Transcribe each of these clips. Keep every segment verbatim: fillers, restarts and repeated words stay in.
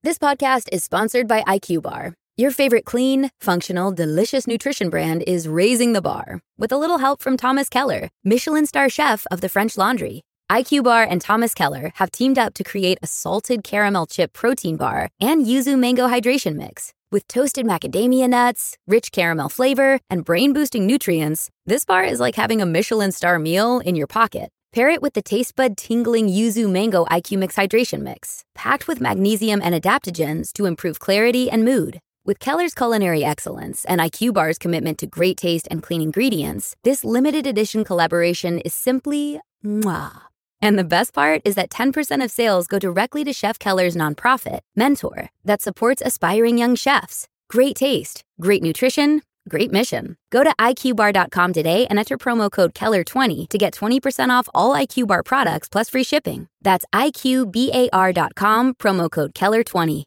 This podcast is sponsored by I Q Bar. Your favorite clean, functional, delicious nutrition brand is raising the bar with a little help from Thomas Keller, Michelin star chef of the French Laundry. I Q Bar and Thomas Keller have teamed up to create a salted caramel chip protein bar and yuzu mango hydration mix. With toasted macadamia nuts, rich caramel flavor, and brain-boosting nutrients, this bar is like having a Michelin star meal in your pocket. Pair it with the taste bud tingling yuzu mango I Q Mix hydration mix, packed with magnesium and adaptogens to improve clarity and mood. With Keller's culinary excellence and I Q Bar's commitment to great taste and clean ingredients, this limited edition collaboration is simply mwah. And the best part is that ten percent of sales go directly to Chef Keller's nonprofit, Mentor, that supports aspiring young chefs. Great taste, great nutrition, great mission. Go to I Q bar dot com today and enter promo code Keller twenty to get twenty percent off all I Q Bar products plus free shipping. That's I Q bar dot com, promo code Keller twenty.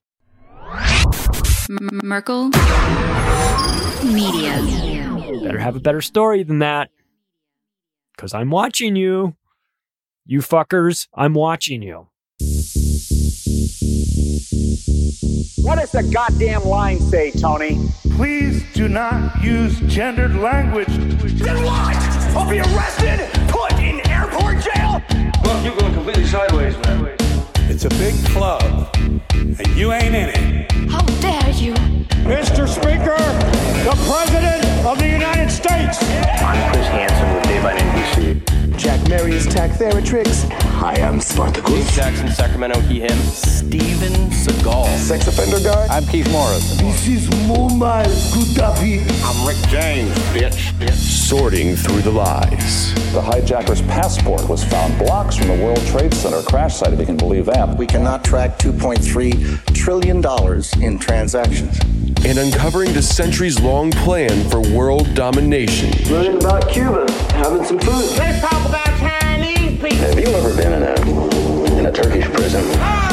Merkel Media. Better have a better story than that. Because I'm watching you. You fuckers, I'm watching you. What does the goddamn line say, Tony? Please do not use gendered language. Then what? I'll be arrested, put in airport jail? Well, you're going completely sideways, man. It's a big club, and you ain't in it. How dare you? Mister Speaker, the President of the United States. I'm Chris Hansen with Daylight N B C. Jack Marius Tack Theratrix. Hi, I'm Spartacus. Jackson, Sacramento, he, him. Steven Seagal. Sex offender guy. I'm Keith Morris. This is Mumbai Kutavi. I'm Rick James, bitch. bitch. Sorting through the lies. The hijacker's passport was found blocks from the World Trade Center crash site, if you can believe that. We cannot track two point three trillion dollars in transactions. And uncovering the centuries-long plan for world domination. Learning about Cuba, having some food. Let's talk about Chinese people. Have you ever been in a in a Turkish prison?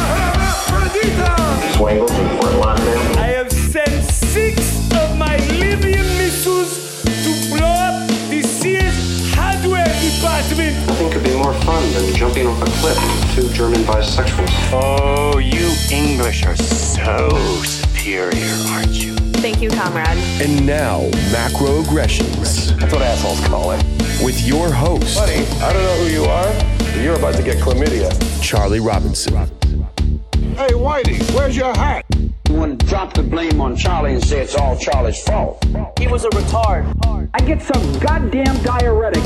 Swangles in Fort Lauderdale. I have sent six of my Libyan missiles to blow up the Sears hardware department. Nothing could be more fun than jumping off a cliff with two German bisexuals. Oh, you English are so superior, aren't you? Thank you, comrade. And now, macroaggressions. That's what assholes call it. With your host, buddy, I don't know who you are, but you're about to get chlamydia. Charlie Robinson. Hey, Whitey, where's your hat? You want to drop the blame on Charlie and say it's all Charlie's fault. He was a retard. I get some goddamn diuretic.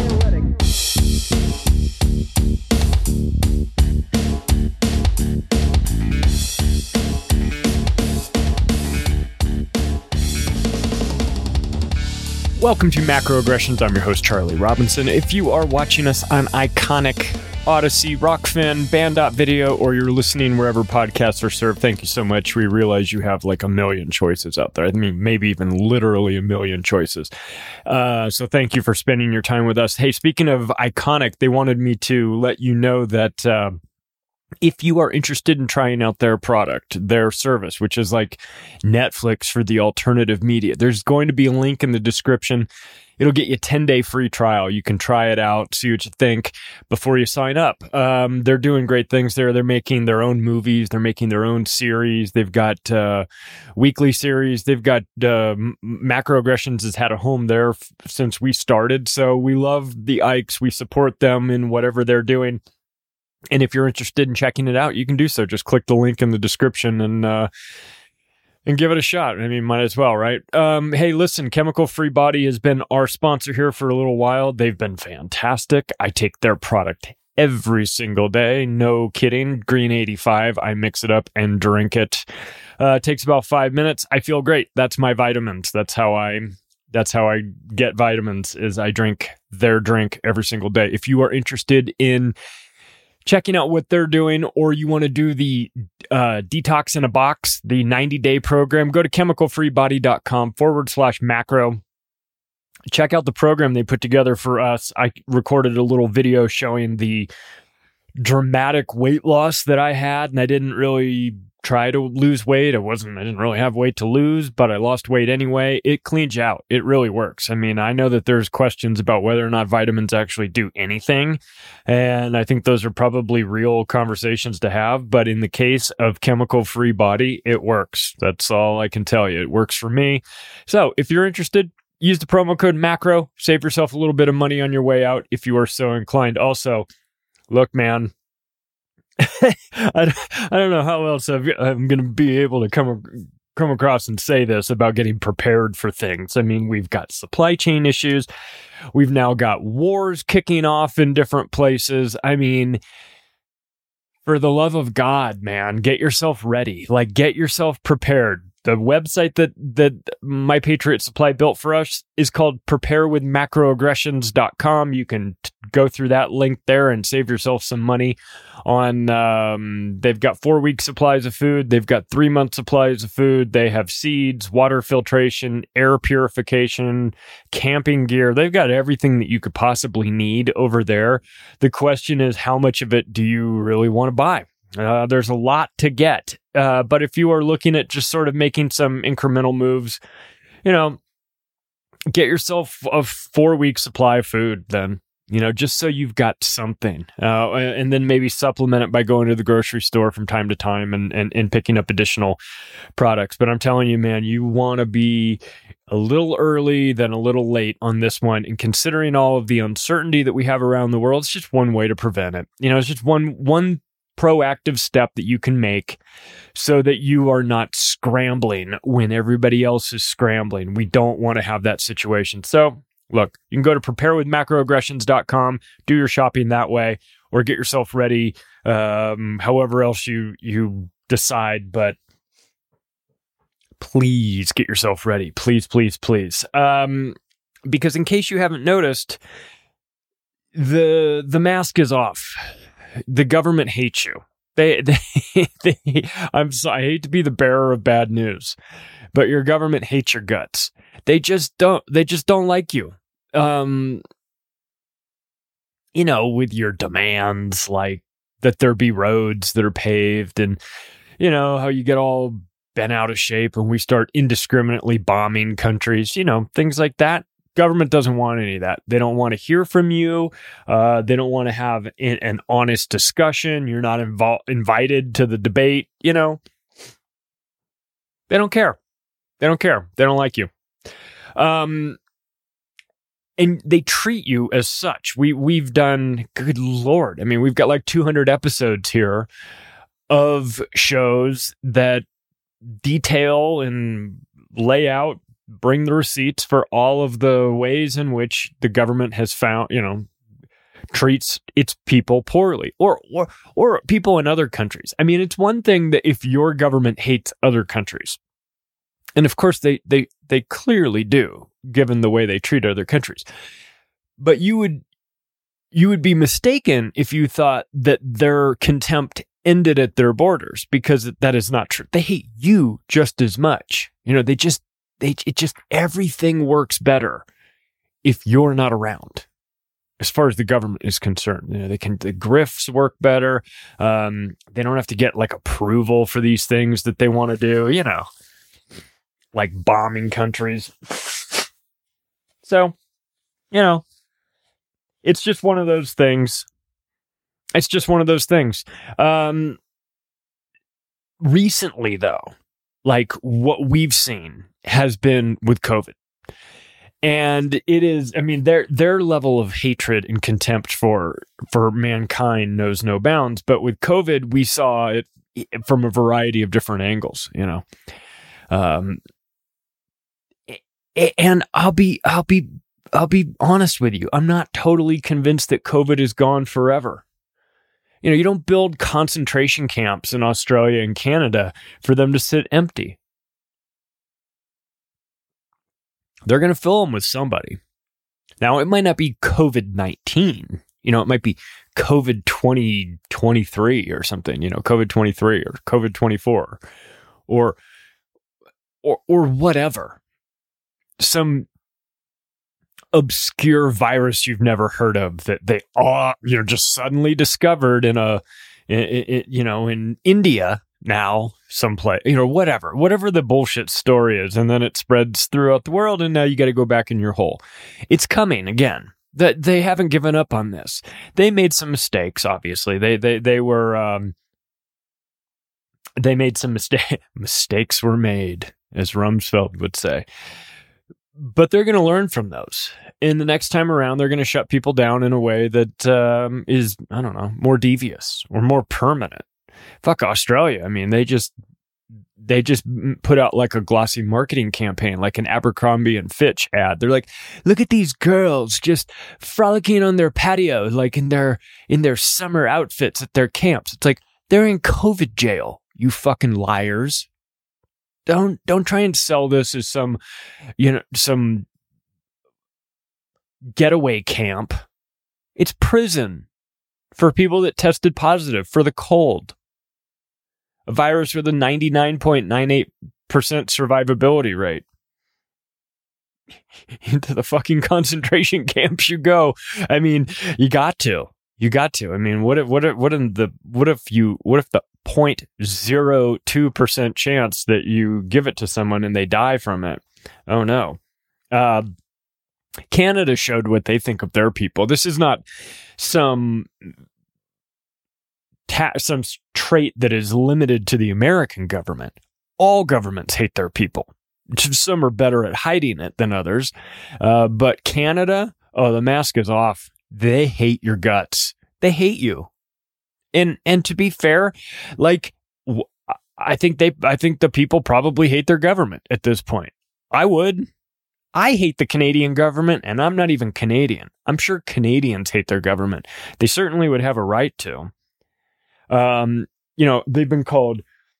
Welcome to Macroaggressions. I'm your host, Charlie Robinson. If you are watching us on Iconic, Odyssey, Rockfin, Band.video, or you're listening wherever podcasts are served, thank you so much. We realize you have like a million choices out there. I mean, maybe even literally a million choices. Uh, so thank you for spending your time with us. Hey, speaking of Iconic, they wanted me to let you know that uh, if you are interested in trying out their product, their service, which is like Netflix for the alternative media, there's going to be a link in the description. It'll get you a ten-day free trial. You can try it out, see what you think before you sign up. Um, they're doing great things there. They're making their own movies. They're making their own series. They've got uh, weekly series. They've got uh, Macroaggressions has had a home there f- since we started. So we love the Ikes. We support them in whatever they're doing. And if you're interested in checking it out, you can do so. Just click the link in the description and uh, and give it a shot. I mean, might as well, right? Um, hey, listen, Chemical Free Body has been our sponsor here for a little while. They've been fantastic. I take their product every single day. No kidding. Green eighty-five. I mix it up and drink it. Uh, it takes about five minutes. I feel great. That's my vitamins. That's how I... That's how I get vitamins, is I drink their drink every single day. If you are interested in checking out what they're doing, or you want to do the uh, Detox in a Box, the ninety-day program, go to chemicalfreebody.com forward slash macro. Check out the program they put together for us. I recorded a little video showing the dramatic weight loss that I had, and I didn't really try to lose weight. I wasn't, I didn't really have weight to lose, but I lost weight anyway. It cleans you out. It really works. I mean, I know that there's questions about whether or not vitamins actually do anything. And I think those are probably real conversations to have. But in the case of Chemical Free Body, it works. That's all I can tell you. It works for me. So if you're interested, use the promo code MACRO. Save yourself a little bit of money on your way out if you are so inclined. Also, look, man, I, I don't know how else I've, I'm going to be able to come come across and say this about getting prepared for things. I mean, we've got supply chain issues. We've now got wars kicking off in different places. I mean, for the love of God, man, get yourself ready. Like, get yourself prepared. The website that, that My Patriot Supply built for us is called prepare with macroaggressions dot com. You can t- go through that link there and save yourself some money on, um, they've got four week supplies of food. They've got three month supplies of food. They have seeds, water filtration, air purification, camping gear. They've got everything that you could possibly need over there. The question is, how much of it do you really want to buy? Uh, there's a lot to get. Uh, but if you are looking at just sort of making some incremental moves, you know, get yourself a four week supply of food then, you know, just so you've got something. Uh, and then maybe supplement it by going to the grocery store from time to time and, and, and picking up additional products. But I'm telling you, man, you want to be a little early than a little late on this one. And considering all of the uncertainty that we have around the world, it's just one way to prevent it. You know, it's just one, one, proactive step that you can make so that you are not scrambling when everybody else is scrambling. We don't want to have that situation. So look, you can go to prepare with macroaggressions dot com, do your shopping that way, or get yourself ready, um, however else you, you decide. But please get yourself ready. Please, please, please. Um, because in case you haven't noticed, the, the mask is off. The government hates you. They, they, they, I'm sorry, I hate to be the bearer of bad news, but your government hates your guts. They just don't, they just don't like you. Um, you know, with your demands, like that there be roads that are paved and, you know, how you get all bent out of shape and we start indiscriminately bombing countries, you know, things like that. Government doesn't want any of that. They don't want to hear from you. Uh, they don't want to have an, an honest discussion. You're not invo- invited to the debate. You know, they don't care. They don't care. They don't like you. Um, and they treat you as such. We, we've done, good Lord. I mean, we've got like two hundred episodes here of shows that detail and lay out, bring the receipts for all of the ways in which the government has found, you know, treats its people poorly or, or, or people in other countries. I mean, it's one thing that if your government hates other countries, and of course they, they, they clearly do, given the way they treat other countries, but you would, you would be mistaken if you thought that their contempt ended at their borders, because that is not true. They hate you just as much. You know, they just, They, it just, everything works better if you're not around. As far as the government is concerned, you know, they can, the grifts work better. Um, they don't have to get like approval for these things that they want to do, you know, like bombing countries. So, you know, it's just one of those things. It's just one of those things. Um, recently though, like what we've seen has been with COVID. And it is, I mean, their their level of hatred and contempt for for mankind knows no bounds. But with COVID, we saw it from a variety of different angles, you know. Um, and I'll be I'll be I'll be honest with you. I'm not totally convinced that COVID is gone forever. You know, you don't build concentration camps in Australia and Canada for them to sit empty. They're going to fill them with somebody. Now, it might not be COVID nineteen. You know, it might be COVID twenty twenty-three or something, you know, COVID twenty-three or COVID twenty-four or, or, or whatever. Some obscure virus you've never heard of that they all, you know, just suddenly discovered in a, in, in, you know, in India now someplace, you know, whatever, whatever the bullshit story is. And then it spreads throughout the world. And now you got to go back in your hole. It's coming again. That they haven't given up on this. They made some mistakes, obviously. They they they were um, they made some mistake mistakes were made, as Rumsfeld would say. But they're going to learn from those. And the next time around, they're going to shut people down in a way that um, is, I don't know, more devious or more permanent. Fuck Australia. I mean, they just they just put out like a glossy marketing campaign, like an Abercrombie and Fitch ad. They're like, look at these girls just frolicking on their patio, like in their in their summer outfits at their camps. It's like, they're in COVID jail, you fucking liars. Don't don't try and sell this as some, you know, some getaway camp. It's prison for people that tested positive for the cold. A virus with a ninety-nine point nine eight percent survivability rate. Into the fucking concentration camps you go. I mean, you got to. You got to. I mean, what if what if what in the what if you what if the zero point zero two percent chance that you give it to someone and they die from it? Oh no. Uh, Canada showed what they think of their people. This is not some ta- some trait that is limited to the American government. All governments hate their people. Some are better at hiding it than others. Uh, but Canada, oh, the mask is off. They hate your guts. They hate you. And and to be fair, like, I think they, I think the people probably hate their government at this point. I would. I hate the Canadian government, and I'm not even Canadian. I'm sure Canadians hate their government. They certainly would have a right to. Um, you know, they've been called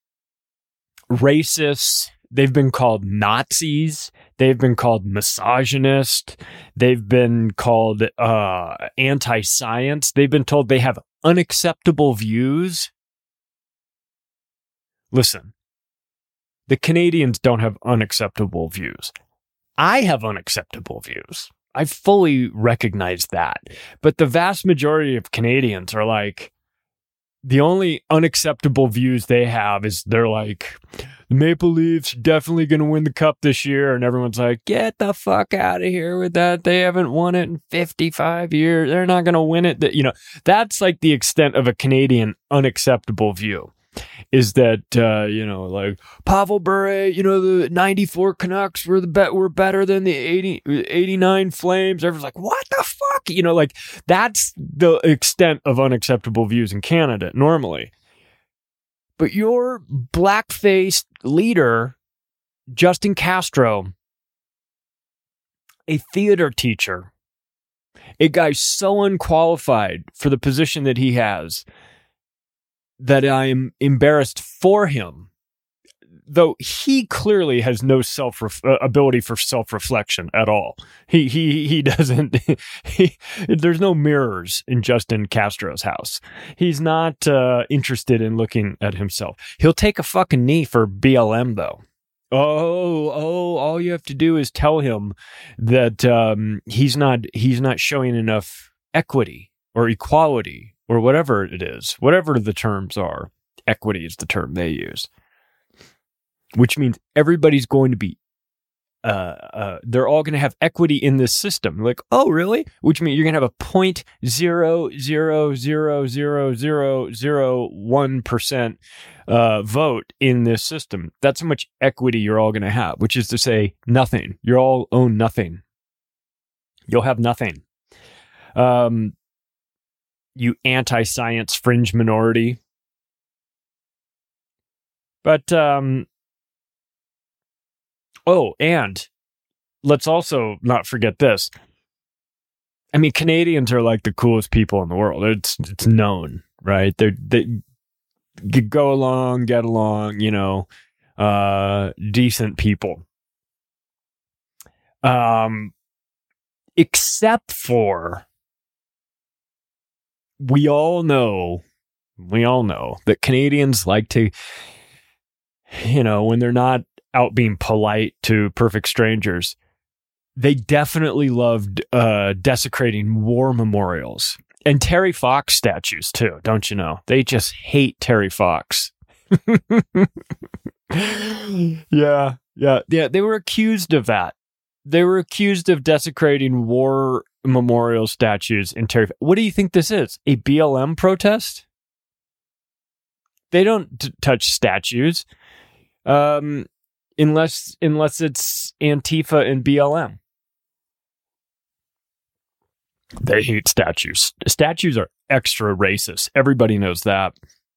racists. They've been called Nazis. They've been called misogynist. They've been called uh, anti-science. They've been told they have unacceptable views. Listen, the Canadians don't have unacceptable views. I have unacceptable views. I fully recognize that. But the vast majority of Canadians are like, the only unacceptable views they have is they're like, the Maple Leafs definitely going to win the cup this year. And everyone's like, get the fuck out of here with that. They haven't won it in fifty-five years. They're not going to win it. That, you know, that's like the extent of a Canadian unacceptable view. Is that, uh, you know, like Pavel Bure, you know, the ninety-four Canucks were the bet were better than the eighty, eighty-nine Flames. Everyone's like, what the fuck? You know, like that's the extent of unacceptable views in Canada normally. But your black-faced leader, Justin Castro, a theater teacher, a guy so unqualified for the position that he has, that I am embarrassed for him, though he clearly has no self uh, ability for self-reflection at all. He he he doesn't. He, there's no mirrors in Justin Castro's house. He's not uh, interested in looking at himself. He'll take a fucking knee for B L M though. Oh oh, all you have to do is tell him that um, he's not he's not showing enough equity or equality. Or whatever it is, whatever the terms are. Equity is the term they use. Which means everybody's going to be, uh, uh, they're all going to have equity in this system. Like, oh, really? Which means you're going to have a zero point zero zero zero zero zero zero one percent uh, vote in this system. That's how much equity you're all going to have, which is to say nothing. You all own nothing. You'll have nothing. Um, You anti-science fringe minority. But, um, oh, and let's also not forget this. I mean, Canadians are like the coolest people in the world. It's it's known, right? They're, they go along, get along, you know, uh, decent people. Um, except for, we all know, we all know that Canadians like to, you know, when they're not out being polite to perfect strangers, they definitely loved uh, desecrating war memorials and Terry Fox statues too, don't you know? They just hate Terry Fox. yeah, yeah, yeah. They were accused of that. They were accused of desecrating war memorial statues in Terry. What do you think this is? A B L M protest? They don't t- touch statues, um, unless unless it's Antifa and B L M. They hate statues. Statues are extra racist. Everybody knows that.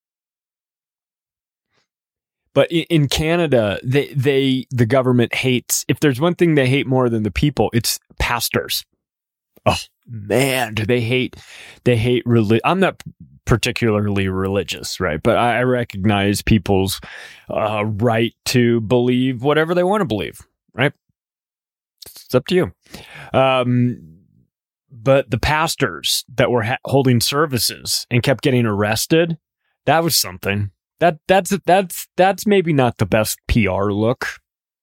But in, in Canada, they they the government hates. If there's one thing they hate more than the people, it's pastors. Oh man, do they hate? They hate religion. I'm not particularly religious, right? But I, I recognize people's uh, right to believe whatever they want to believe, right? It's up to you. Um, but the pastors that were ha- holding services and kept getting arrested, that was something. That that's that's that's maybe not the best P R look.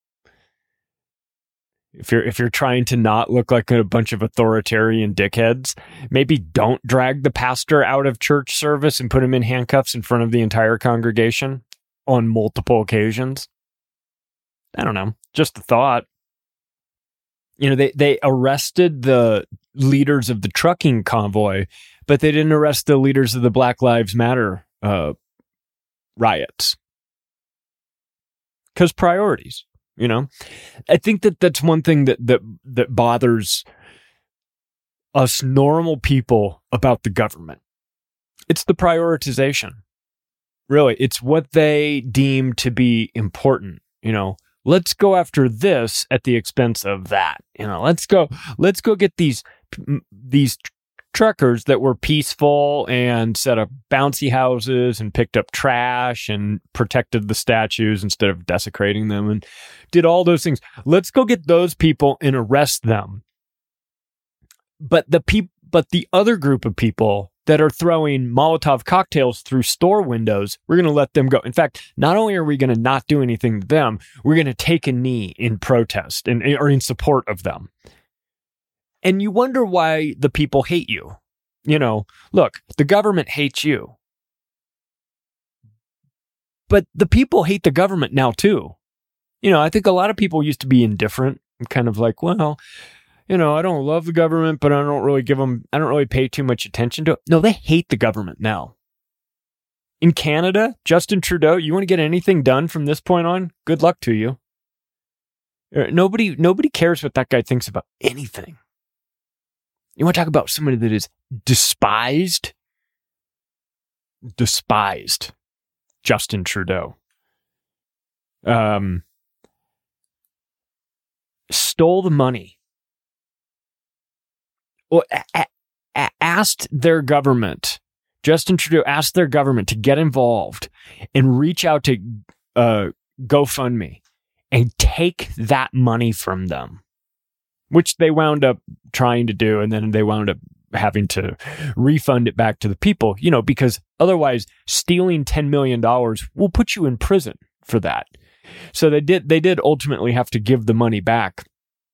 If you're if you're trying to not look like a bunch of authoritarian dickheads, maybe don't drag the pastor out of church service and put him in handcuffs in front of the entire congregation on multiple occasions. I don't know, just a thought. You know, they they arrested the leaders of the trucking convoy, but they didn't arrest the leaders of the Black Lives Matter uh, riots. Because priorities, you know? I think that that's one thing that, that, that bothers us normal people about the government. It's the prioritization. Really, it's what they deem to be important, you know? Let's go after this at the expense of that. You know, let's go, let's go get these, these truckers that were peaceful and set up bouncy houses and picked up trash and protected the statues instead of desecrating them and did all those things. Let's go get those people and arrest them. But the peop- but the other group of people that are throwing Molotov cocktails through store windows, we're going to let them go. In fact, not only are we going to not do anything to them, we're going to take a knee in protest and or in support of them. And you wonder why the people hate you. You know, look, the government hates you. But the people hate the government now too. You know, I think a lot of people used to be indifferent and kind of like, well, you know, I don't love the government, but I don't really give them, I don't really pay too much attention to it. No, they hate the government now. In Canada, Justin Trudeau, you want to get anything done from this point on? Good luck to you. Nobody, nobody cares what that guy thinks about anything. You want to talk about somebody that is despised? Despised. Justin Trudeau. Um, stole the money. Well, a- a- asked their government, Justin Trudeau asked their government to get involved and reach out to uh, GoFundMe and take that money from them, which they wound up trying to do. And then they wound up having to refund it back to the people, you know, because otherwise stealing ten million dollars will put you in prison for that. So they did, they did ultimately have to give the money back.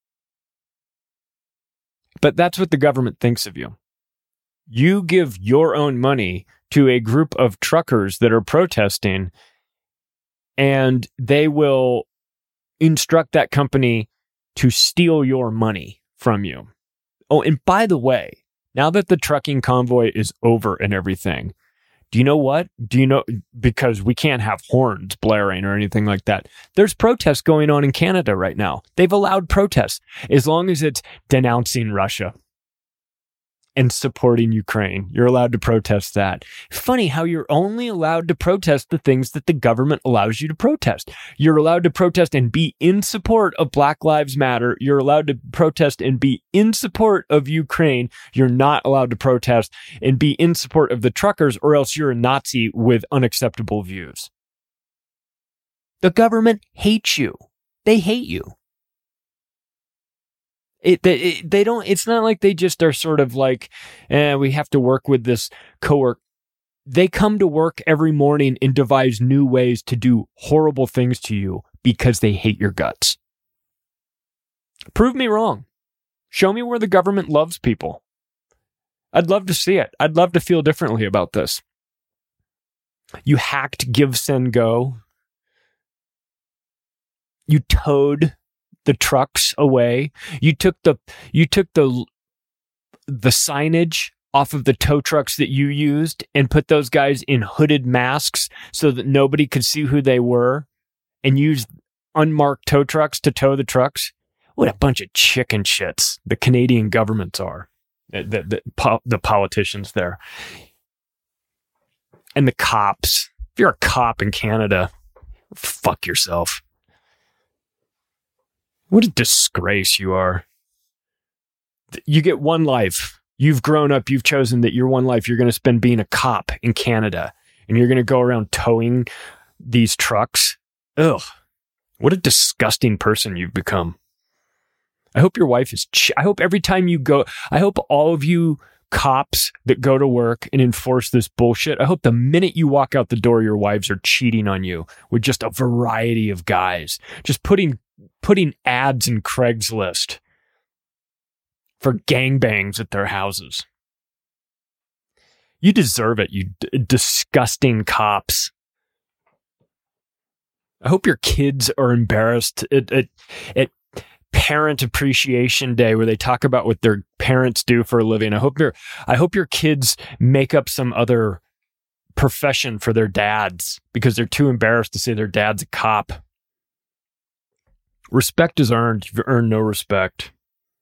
But that's what the government thinks of you. You give your own money to a group of truckers that are protesting, and they will instruct that company to steal your money from you. Oh, and by the way, now that the trucking convoy is over and everything, do you know what? Do you know, because we can't have horns blaring or anything like that. There's protests going on in Canada right now. They've allowed protests as long as it's denouncing Russia and supporting Ukraine. You're allowed to protest that. Funny how you're only allowed to protest the things that the government allows you to protest. You're allowed to protest and be in support of Black Lives Matter. You're allowed to protest and be in support of Ukraine. You're not allowed to protest and be in support of the truckers, or else you're a Nazi with unacceptable views. The government hates you. They hate you. It, they, it, they don't, it's not like they just are sort of like, eh, we have to work with this coworker. They come to work every morning and devise new ways to do horrible things to you because they hate your guts. Prove me wrong. Show me where the government loves people. I'd love to see it. I'd love to feel differently about this. You hacked Give, Send, Go. You towed the trucks away. You took the you took the the signage off of the tow trucks that you used and put those guys in hooded masks so that nobody could see who they were, and used unmarked tow trucks to tow the trucks. What a bunch of chicken shits the Canadian governments are. The, the, the, po- the politicians there. And the cops. If you're a cop in Canada, fuck yourself. What a disgrace you are. You get one life. You've grown up. You've chosen that your one life you're going to spend being a cop in Canada. And you're going to go around towing these trucks. Ugh. What a disgusting person you've become. I hope your wife is... Ch- I hope every time you go... I hope all of you cops that go to work and enforce this bullshit, I hope the minute you walk out the door, your wives are cheating on you with just a variety of guys. Just putting putting ads in Craigslist for gangbangs at their houses. You deserve it, you d- disgusting cops. I hope your kids are embarrassed at, at, at Parent Appreciation Day, where they talk about what their parents do for a living. I hope your I hope your kids make up some other profession for their dads because they're too embarrassed to say their dad's a cop. Respect is earned. You've earned no respect.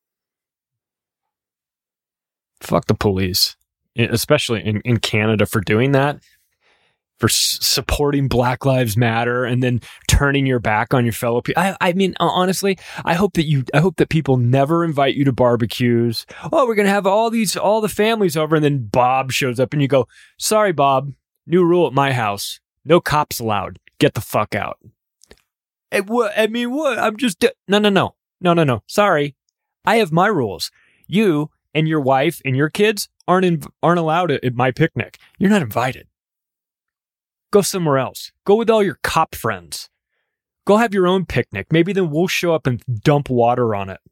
Fuck the police, especially in, in Canada, for doing that. For s- supporting Black Lives Matter and then turning your back on your fellow people. I, I mean, honestly, I hope that you, I hope that people never invite you to barbecues. Oh, we're going to have all these, all the families over. And then Bob shows up and you go, sorry, Bob, new rule at my house. No cops allowed. Get the fuck out. Hey, what? I mean, what? I'm just, di- no, no, no, no, no, no. Sorry. I have my rules. You and your wife and your kids aren't, in, aren't allowed at my picnic. You're not invited. Go somewhere else. Go with all your cop friends. Go have your own picnic. Maybe then we'll show up and dump water on it.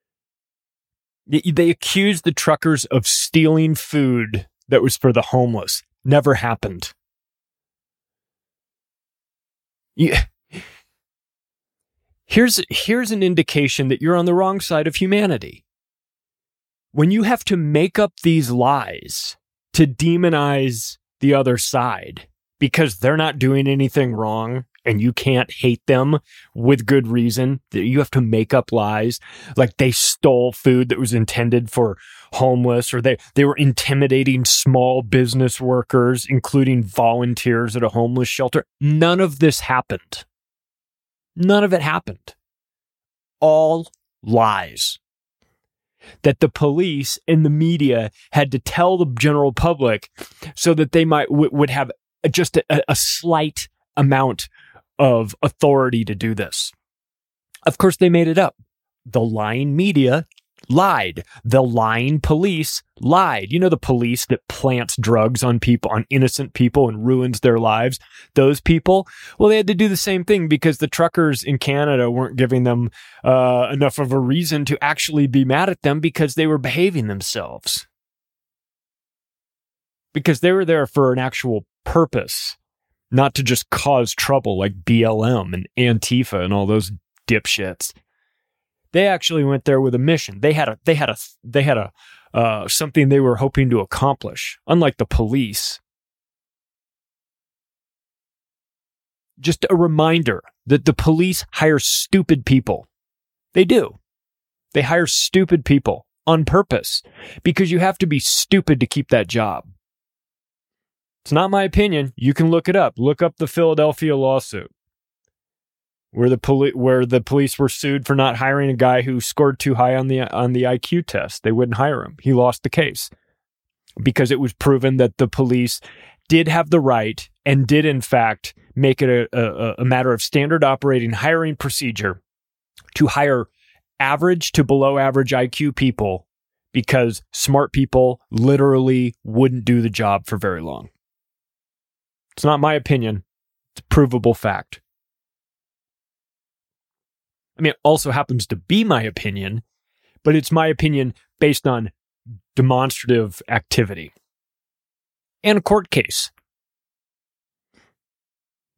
They accused the truckers of stealing food that was for the homeless. Never happened. Yeah. Here's, here's an indication that you're on the wrong side of humanity. When you have to make up these lies to demonize the other side, because they're not doing anything wrong and you can't hate them with good reason, that you have to make up lies like they stole food that was intended for homeless, or they, they were intimidating small business workers, including volunteers at a homeless shelter. None of this happened. None of it happened. All lies. That the police and the media had to tell the general public so that they might w- would have just a, a slight amount of authority to do this. Of course, they made it up. The lying media lied. The lying police lied. You know, the police that plants drugs on people, on innocent people, and ruins their lives. Those people, well, they had to do the same thing because the truckers in Canada weren't giving them uh, enough of a reason to actually be mad at them because they were behaving themselves. Because they were there for an actual purpose, not to just cause trouble like B L M and Antifa and all those dipshits. They actually went there with a mission. They had a, they had a, they had a, uh, something they were hoping to accomplish. Unlike the police. Just a reminder that the police hire stupid people. They do. They hire stupid people on purpose because you have to be stupid to keep that job. It's not my opinion. You can look it up. Look up the Philadelphia lawsuit where the poli- where the police were sued for not hiring a guy who scored too high on the on the I Q test. They wouldn't hire him. He lost the case because it was proven that the police did have the right and did in fact make it a, a, a matter of standard operating hiring procedure to hire average to below average I Q people because smart people literally wouldn't do the job for very long. It's not my opinion. It's a provable fact. I mean, it also happens to be my opinion, but it's my opinion based on demonstrative activity and a court case.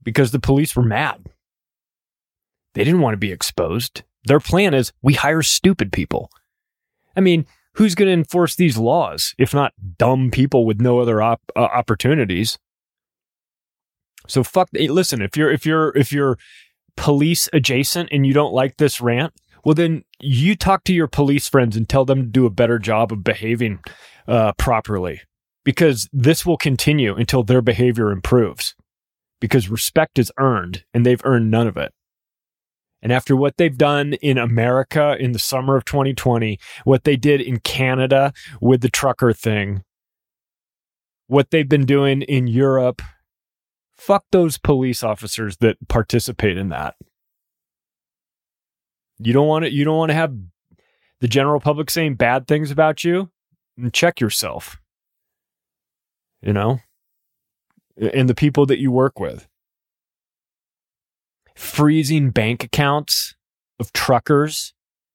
because the police were mad. They didn't want to be exposed. Their plan is we hire stupid people. I mean, who's going to enforce these laws if not dumb people with no other op- uh, opportunities? So fuck. Listen, if you're if you're if you're police adjacent and you don't like this rant, well then you talk to your police friends and tell them to do a better job of behaving uh, properly, because this will continue until their behavior improves. Because respect is earned, and they've earned none of it. And after what they've done in America in the summer of twenty twenty, what they did in Canada with the trucker thing, what they've been doing in Europe, fuck those police officers that participate in that. You don't want to, you don't want to have the general public saying bad things about you? And check yourself. You know? And the people that you work with. Freezing bank accounts of truckers.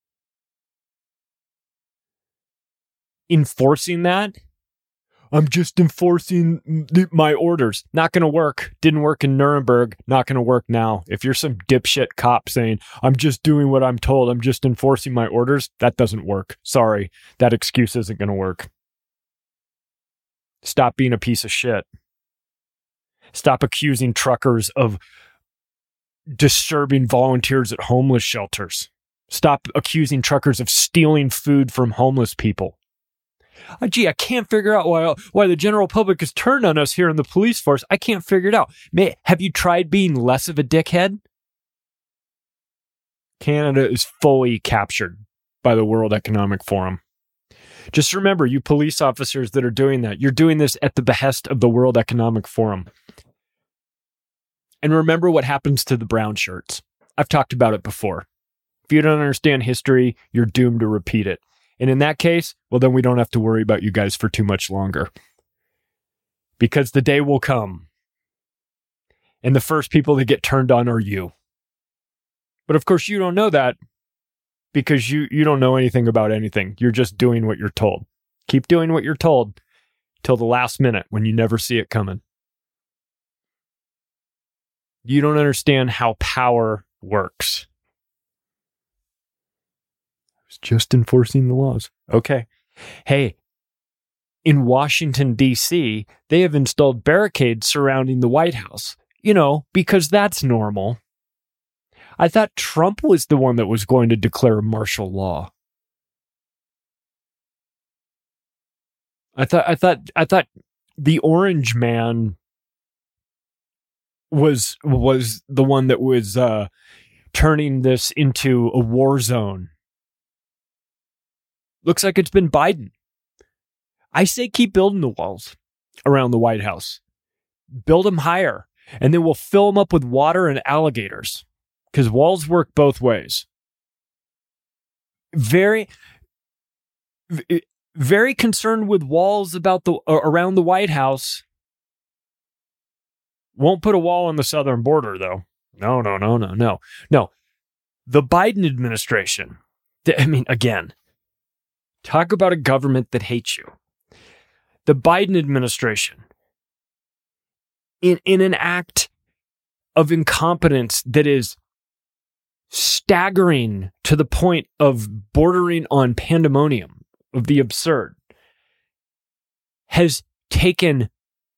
Enforcing that. I'm just enforcing th- my orders. Not going to work. Didn't work in Nuremberg. Not going to work now. If you're some dipshit cop saying, I'm just doing what I'm told, I'm just enforcing my orders, that doesn't work. Sorry. That excuse isn't going to work. Stop being a piece of shit. Stop accusing truckers of disturbing volunteers at homeless shelters. Stop accusing truckers of stealing food from homeless people. Oh, gee, I can't figure out why why the general public has turned on us here in the police force. I can't figure it out. May, have you tried being less of a dickhead? Canada is fully captured by the World Economic Forum. Just remember, you police officers that are doing that, you're doing this at the behest of the World Economic Forum. And remember what happens to the brown shirts. I've talked about it before. If you don't understand history, you're doomed to repeat it. And in that case, well, then we don't have to worry about you guys for too much longer. Because the day will come. And the first people that get turned on are you. But of course, you don't know that because you, you don't know anything about anything. You're just doing what you're told. Keep doing what you're told till the last minute when you never see it coming. You don't understand how power works. I was just enforcing the laws. Okay. Hey, in Washington, D C, they have installed barricades surrounding the White House. You know, because that's normal. I thought Trump was the one that was going to declare martial law. I thought, I thought, I thought the Orange Man was was the one that was uh, turning this into a war zone. Looks like it's been Biden. I say keep building the walls around the White House. Build them higher, and then we'll fill them up with water and alligators, because walls work both ways. Very, very concerned with walls about the uh, around the White House. Won't put a wall on the southern border, though. No, no, no, no, no. No. The Biden administration, I mean, again, talk about a government that hates you. The Biden administration, in, in an act of incompetence that is staggering to the point of bordering on pandemonium, of the absurd, has taken...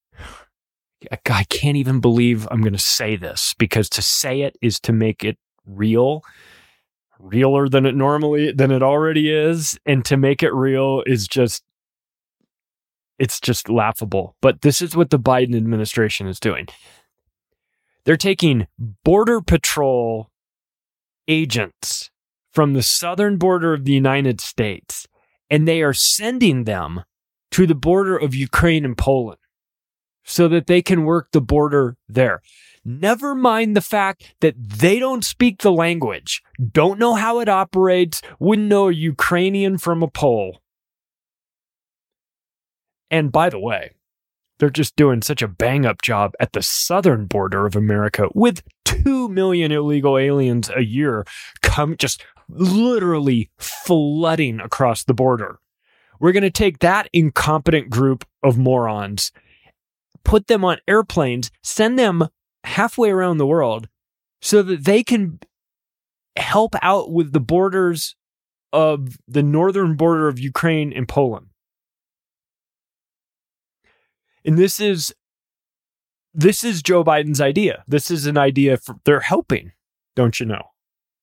I can't even believe I'm going to say this, because to say it is to make it real, realer than it normally, than it already is. And to make it real is just, it's just laughable. But this is what the Biden administration is doing. They're taking Border Patrol agents from the southern border of the United States, and they are sending them to the border of Ukraine and Poland, so that they can work the border there. Never mind the fact that they don't speak the language, don't know how it operates, wouldn't know a Ukrainian from a Pole. And by the way, they're just doing such a bang-up job at the southern border of America with two million illegal aliens a year come just literally flooding across the border. We're going to take that incompetent group of morons, put them on airplanes, send them halfway around the world so that they can help out with the borders of the northern border of Ukraine and Poland. And this is this is Joe Biden's idea. This is an idea for, they're helping, don't you know?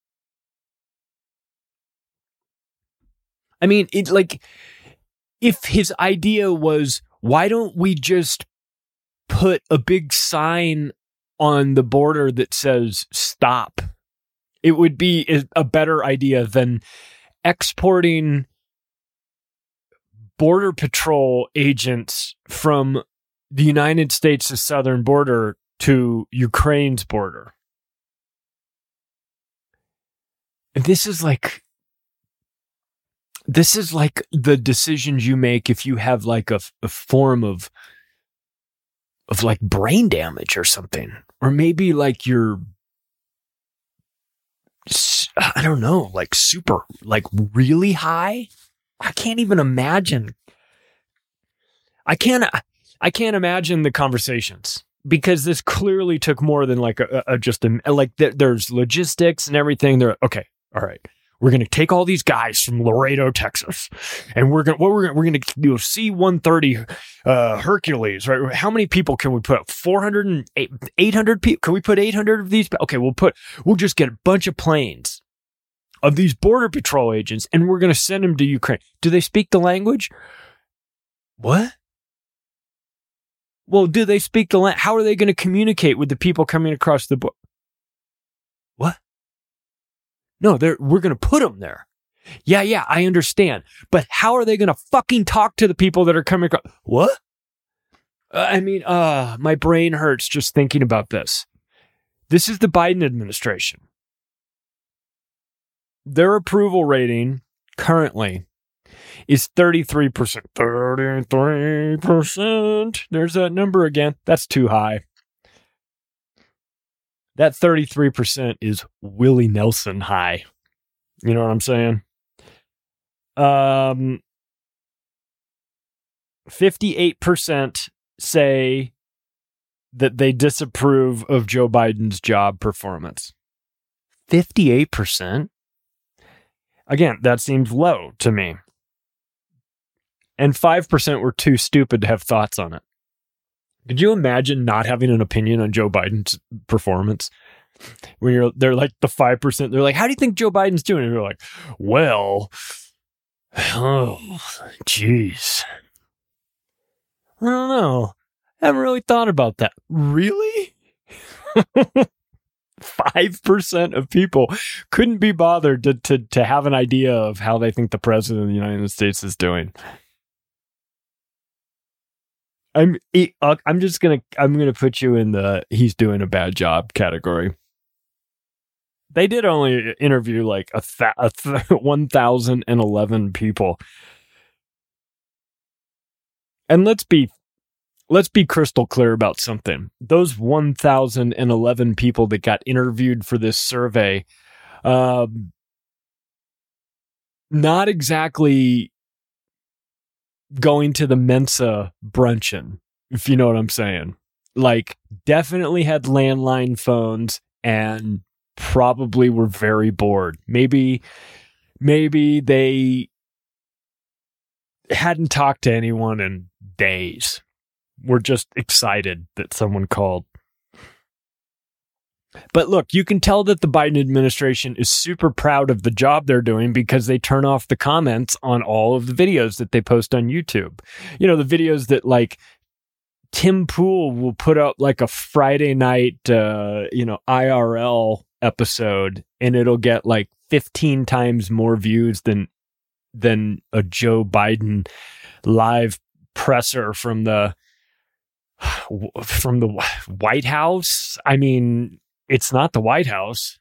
I mean, it like if his idea was, why don't we just put a big sign on the border that says stop? It would be a better idea than exporting border patrol agents from the United States' southern border to Ukraine's border. And this is like This is like the decisions you make if you have like a, a form of of like brain damage or something. Or maybe like you're, I don't know, like super, like really high. I can't even imagine. I can't, I can't imagine the conversations because this clearly took more than like a, a just a, like th- there's logistics and everything. They're okay. All right. We're going to take all these guys from Laredo, Texas, and we're going to, what we're going we're going to do C one thirty uh, Hercules, right? How many people can we put? four hundred, eight hundred people? Can we put eight hundred of these? Okay, we'll put, we'll just get a bunch of planes of these border patrol agents, and we're going to send them to Ukraine. Do they speak the language? What? Well, do they speak the language? How are they going to communicate with the people coming across the border? What? No, they're, we're going to put them there. Yeah, yeah, I understand. But how are they going to fucking talk to the people that are coming across? What? Uh, I mean, uh, my brain hurts just thinking about this. This is the Biden administration. Their approval rating currently is thirty-three percent. thirty-three percent. There's that number again. That's too high. That thirty-three percent is Willie Nelson high. You know what I'm saying? Um, fifty-eight percent say that they disapprove of Joe Biden's job performance. fifty-eight percent? Again, that seems low to me. And five percent were too stupid to have thoughts on it. Could you imagine not having an opinion on Joe Biden's performance? When you're, they're like the five percent, they're like, how do you think Joe Biden's doing? And you're like, well, oh, jeez. I don't know. I haven't really thought about that. Really? five percent of people couldn't be bothered to, to, to have an idea of how they think the president of the United States is doing. I'm I'm just gonna I'm gonna put you in the he's doing a bad job category. They did only interview like a, th- a th- one thousand eleven people, and let's be let's be crystal clear about something. Those one thousand eleven people that got interviewed for this survey, um, not exactly going to the Mensa brunchin', if you know what I'm saying. Like, definitely had landline phones and probably were very bored. Maybe, maybe they hadn't talked to anyone in days. Were just excited that someone called. But look, you can tell that the Biden administration is super proud of the job they're doing because they turn off the comments on all of the videos that they post on YouTube. You know, the videos that like Tim Pool will put out like a Friday night, uh, you know, I R L episode, and it'll get like fifteen times more views than than a Joe Biden live presser from the from the White House. I mean, it's not the White House.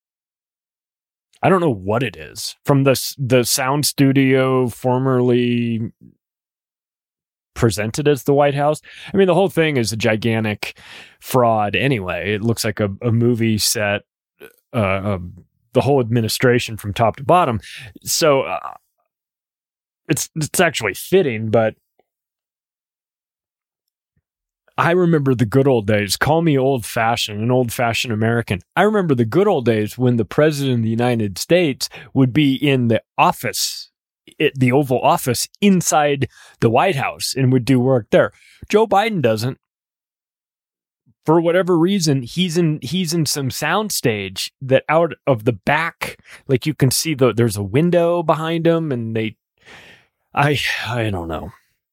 I don't know what it is. From the the sound studio formerly presented as the White House. I mean, the whole thing is a gigantic fraud anyway. It looks like a, a movie set, uh, uh, the whole administration from top to bottom. So uh, it's it's actually fitting, but I remember the good old days. Call me old-fashioned, an old-fashioned American. I remember the good old days when the president of the United States would be in the office, it, the Oval Office inside the White House and would do work there. Joe Biden doesn't. For whatever reason, he's in he's in some soundstage that out of the back, like you can see the there's a window behind him, and they, I I don't know.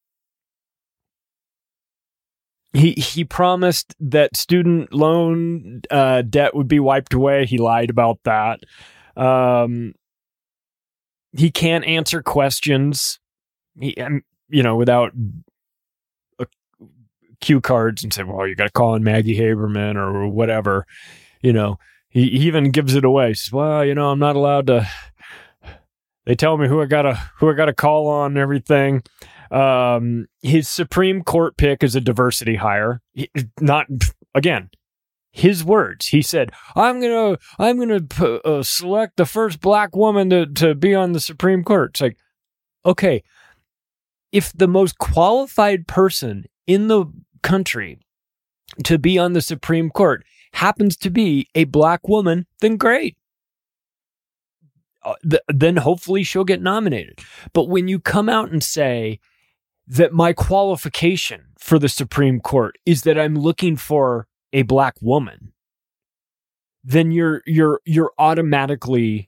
He he promised that student loan uh, debt would be wiped away. He lied about that. Um, he can't answer questions. He, you know, without a, cue cards and say, "Well, you got to call in Maggie Haberman or whatever." You know, he, he even gives it away. He says, "Well, you know, I'm not allowed to." They tell me who I gotta who I gotta call on and everything. Um, his Supreme Court pick is a diversity hire. He, not again, his words. He said, "I'm gonna, I'm gonna p- uh, select the first black woman to to be on the Supreme Court." It's like, okay, if the most qualified person in the country to be on the Supreme Court happens to be a black woman, then great. Uh, th- then hopefully she'll get nominated. But when you come out and say that my qualification for the Supreme Court is that I'm looking for a black woman, then you're you're you're automatically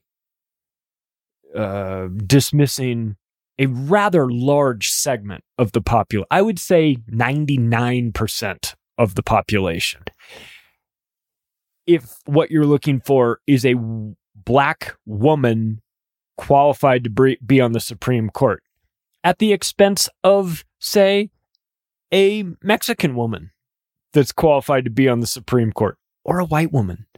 uh, dismissing a rather large segment of the population. I would say ninety-nine percent of the population. If what you're looking for is a black woman qualified to be on the Supreme Court, at the expense of, say, a Mexican woman that's qualified to be on the Supreme Court, or a white woman.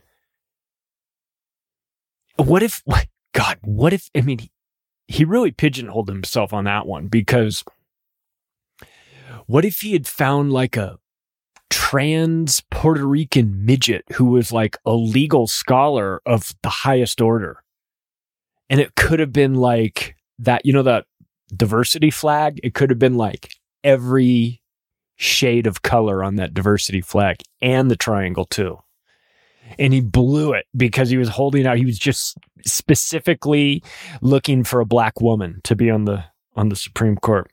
What if, God, what if, I mean, he, he really pigeonholed himself on that one, because what if he had found like a trans Puerto Rican midget who was like a legal scholar of the highest order? And it could have been like that, you know, that diversity flag. It could have been like every shade of color on that diversity flag and the triangle too. And he blew it because he was holding out. He was just specifically looking for a black woman to be on the, on the Supreme Court.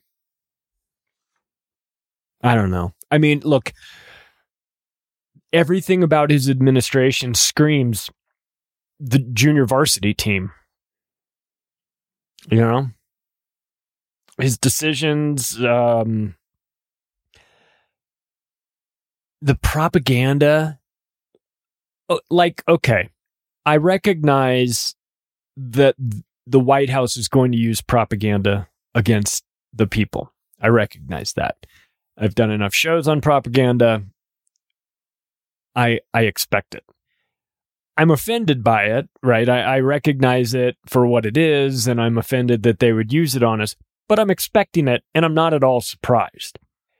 I don't know. I mean, look, everything about his administration screams the junior varsity team. You know, his decisions, um, the propaganda, like, okay, I recognize that the White House is going to use propaganda against the people. I recognize that. I've done enough shows on propaganda. I I expect it. I'm offended by it, right? I, I recognize it for what it is, and I'm offended that they would use it on us, but I'm expecting it, and I'm not at all surprised.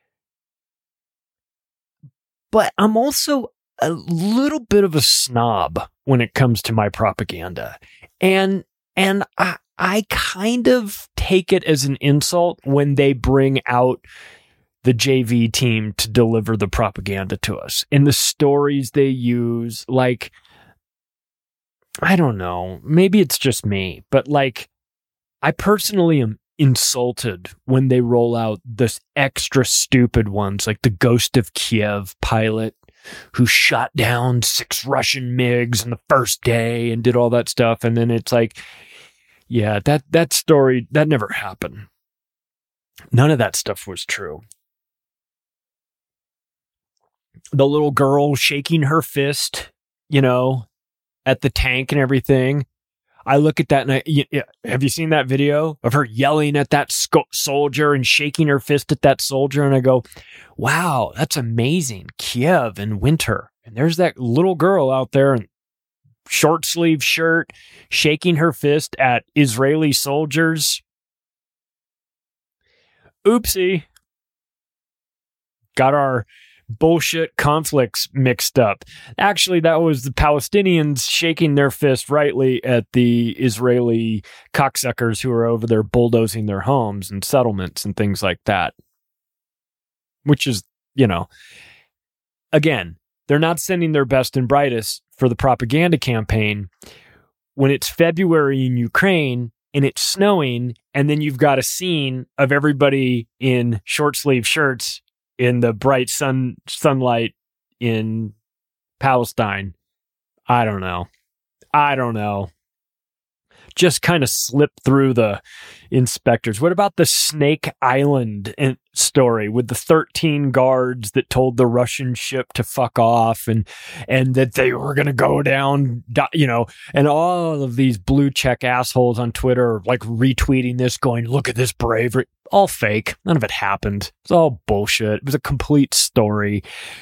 But I'm also a little bit of a snob when it comes to my propaganda. And and I, I kind of take it as an insult when they bring out the J V team to deliver the propaganda to us. And the stories they use, like, I don't know, maybe it's just me, but like, I personally am insulted when they roll out this extra stupid ones, like the Ghost of Kiev pilot who shot down six Russian MiGs on the first day and did all that stuff. And then it's like, yeah, that, that story, that never happened. None of that stuff was true. The little girl shaking her fist, you know, at the tank and everything. I look at that and I, you, have you seen that video of her yelling at that sco- soldier and shaking her fist at that soldier? And I go, wow, that's amazing. Kiev in winter. And there's that little girl out there in short sleeve shirt, shaking her fist at Israeli soldiers. Oopsie. Got our bullshit conflicts mixed up. Actually, that was the Palestinians shaking their fist rightly at the Israeli cocksuckers who are over there bulldozing their homes and settlements and things like that. Which is, you know, again, they're not sending their best and brightest for the propaganda campaign when it's February in Ukraine and it's snowing, and then you've got a scene of everybody in short sleeve shirts in the bright sun sunlight in Palestine. I don't know. I don't know. Just kind of slip through the inspectors. What about the Snake Island story with the thirteen guards that told the Russian ship to fuck off and and that they were going to go down, you know, and all of these blue check assholes on Twitter like retweeting this going, look at this bravery. All fake. None of it happened. It's all bullshit. It was a complete story.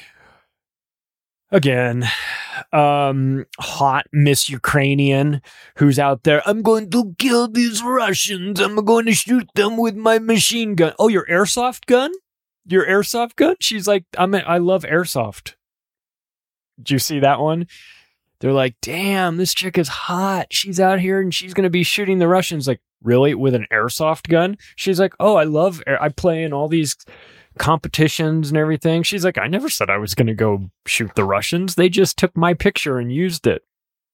Again, um, hot Miss Ukrainian who's out there. I'm going to kill these Russians. I'm going to shoot them with my machine gun. Oh, your airsoft gun? Your airsoft gun? She's like, I'm a, I love airsoft. Did you see that one? They're like, damn, this chick is hot. She's out here and she's going to be shooting the Russians. Like, really? With an airsoft gun? She's like, oh, I love, air- I play in all these competitions and everything. She's like, I never said I was going to go shoot the Russians. They just took my picture and used it.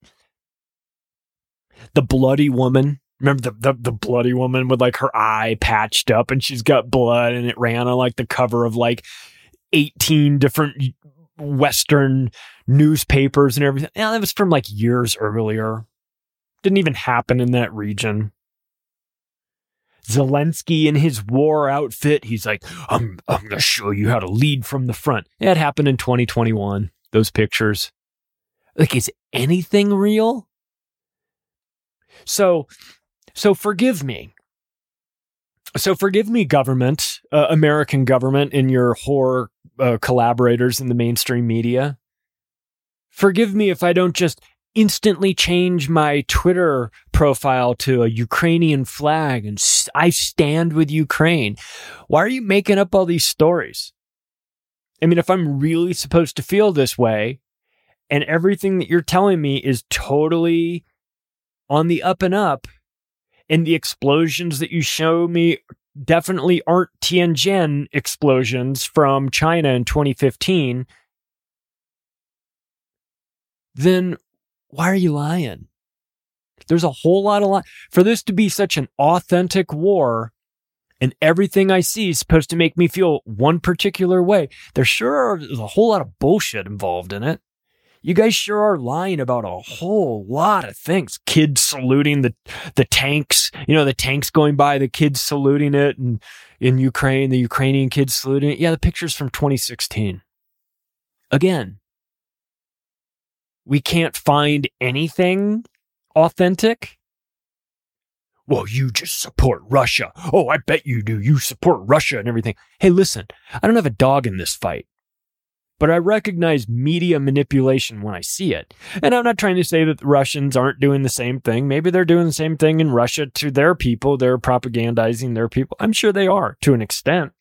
The bloody woman. Remember the, the, the bloody woman with like her eye patched up and she's got blood and it ran on like the cover of like eighteen different Western newspapers and everything. Yeah, that was from like years earlier. Didn't even happen in that region. Zelensky in his war outfit, he's like, I'm I'm going to show you how to lead from the front. That happened in twenty twenty-one, those pictures. Like, is anything real? So, so forgive me. So forgive me, government, uh, American government and your whore uh, collaborators in the mainstream media. Forgive me if I don't just instantly change my Twitter profile to a Ukrainian flag and I stand with Ukraine. Why are you making up all these stories? I mean, if I'm really supposed to feel this way and everything that you're telling me is totally on the up and up and the explosions that you show me definitely aren't Tianjin explosions from China in twenty fifteen, then why are you lying? There's a whole lot of lie. For this to be such an authentic war and everything I see is supposed to make me feel one particular way, there sure is a whole lot of bullshit involved in it. You guys sure are lying about a whole lot of things. Kids saluting the, the tanks, you know, the tanks going by, the kids saluting it, and in Ukraine, the Ukrainian kids saluting it. Yeah, the picture's from twenty sixteen. Again, we can't find anything authentic. Well, you just support Russia. Oh, I bet you do. You support Russia and everything. Hey, listen, I don't have a dog in this fight, but I recognize media manipulation when I see it. And I'm not trying to say that the Russians aren't doing the same thing. Maybe they're doing the same thing in Russia to their people. They're propagandizing their people. I'm sure they are to an extent.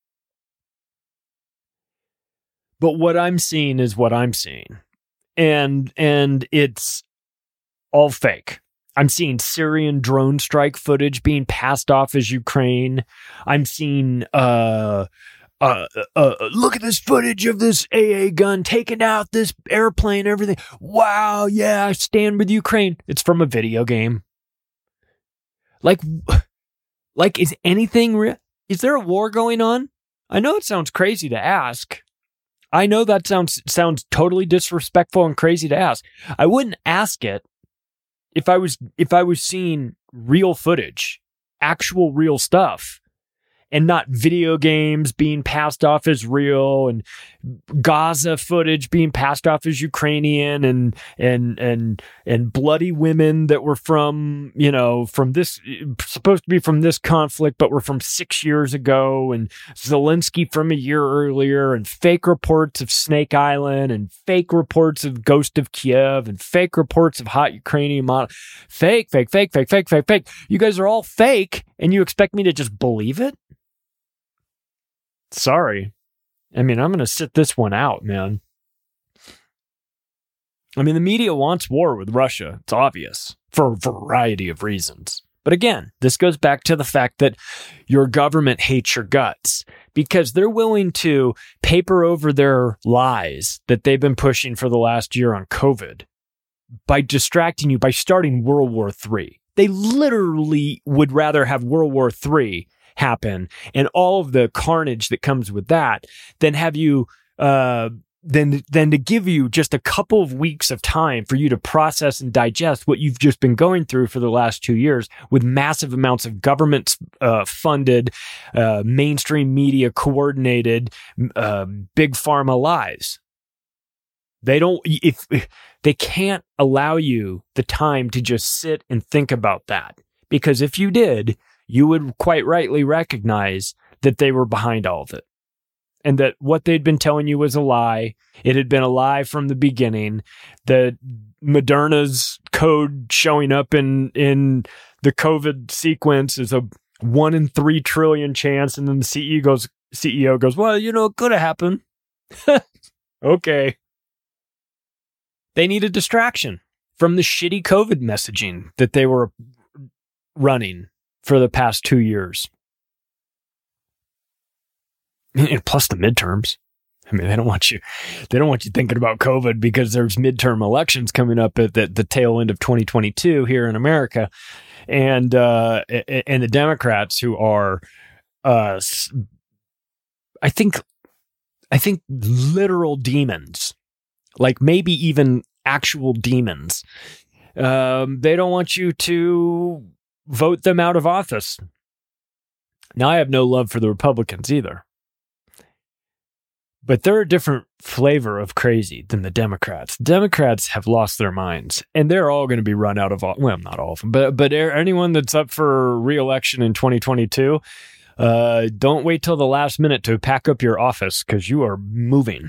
But what I'm seeing is what I'm seeing. And and it's all fake. I'm seeing Syrian drone strike footage being passed off as Ukraine. I'm seeing, uh, uh, uh, look at this footage of this A A gun taking out this airplane, everything. Wow, yeah, I stand with Ukraine. It's from a video game. Like, like, is anything real? Is there a war going on? I know it sounds crazy to ask. I know that sounds sounds totally disrespectful and crazy to ask. I wouldn't ask it if I was if I was seeing real footage, actual real stuff, and not video games being passed off as real and Gaza footage being passed off as Ukrainian and and and and bloody women that were from, you know, from this, supposed to be from this conflict, but were from six years ago, and Zelensky from a year earlier, and fake reports of Snake Island, and fake reports of Ghost of Kiev, and fake reports of hot Ukrainian model. Fake, fake, fake, fake, fake, fake, fake. You guys are all fake, and you expect me to just believe it? Sorry. I mean, I'm going to sit this one out, man. I mean, the media wants war with Russia. It's obvious for a variety of reasons. But again, this goes back to the fact that your government hates your guts because they're willing to paper over their lies that they've been pushing for the last year on COVID by distracting you by starting World War Three. They literally would rather have World War Three happen and all of the carnage that comes with that than have you uh than than to give you just a couple of weeks of time for you to process and digest what you've just been going through for the last two years with massive amounts of government uh, funded, uh, mainstream media coordinated, uh, big pharma lies. They don't, if, if they can't allow you the time to just sit and think about that, because if you did, you would quite rightly recognize that they were behind all of it. And that what they'd been telling you was a lie. It had been a lie from the beginning. That Moderna's code showing up in, in the COVID sequence is a one in three trillion chance. And then the C E O goes, C E O goes, well, you know, it could have happened. Okay. They need a distraction from the shitty COVID messaging that they were running for the past two years. And plus the midterms. I mean, they don't want you, they don't want you thinking about COVID because there's midterm elections coming up at the, the tail end of twenty twenty-two here in America. And, uh, and the Democrats who are, uh, I think, I think literal demons, like maybe even actual demons. Um, they don't want you to vote them out of office. Now, I have no love for the Republicans either. But they're a different flavor of crazy than the Democrats. Democrats have lost their minds, and they're all going to be run out of office. Well, not all of them, but but anyone that's up for re-election in twenty twenty-two, uh, don't wait till the last minute to pack up your office because you are moving.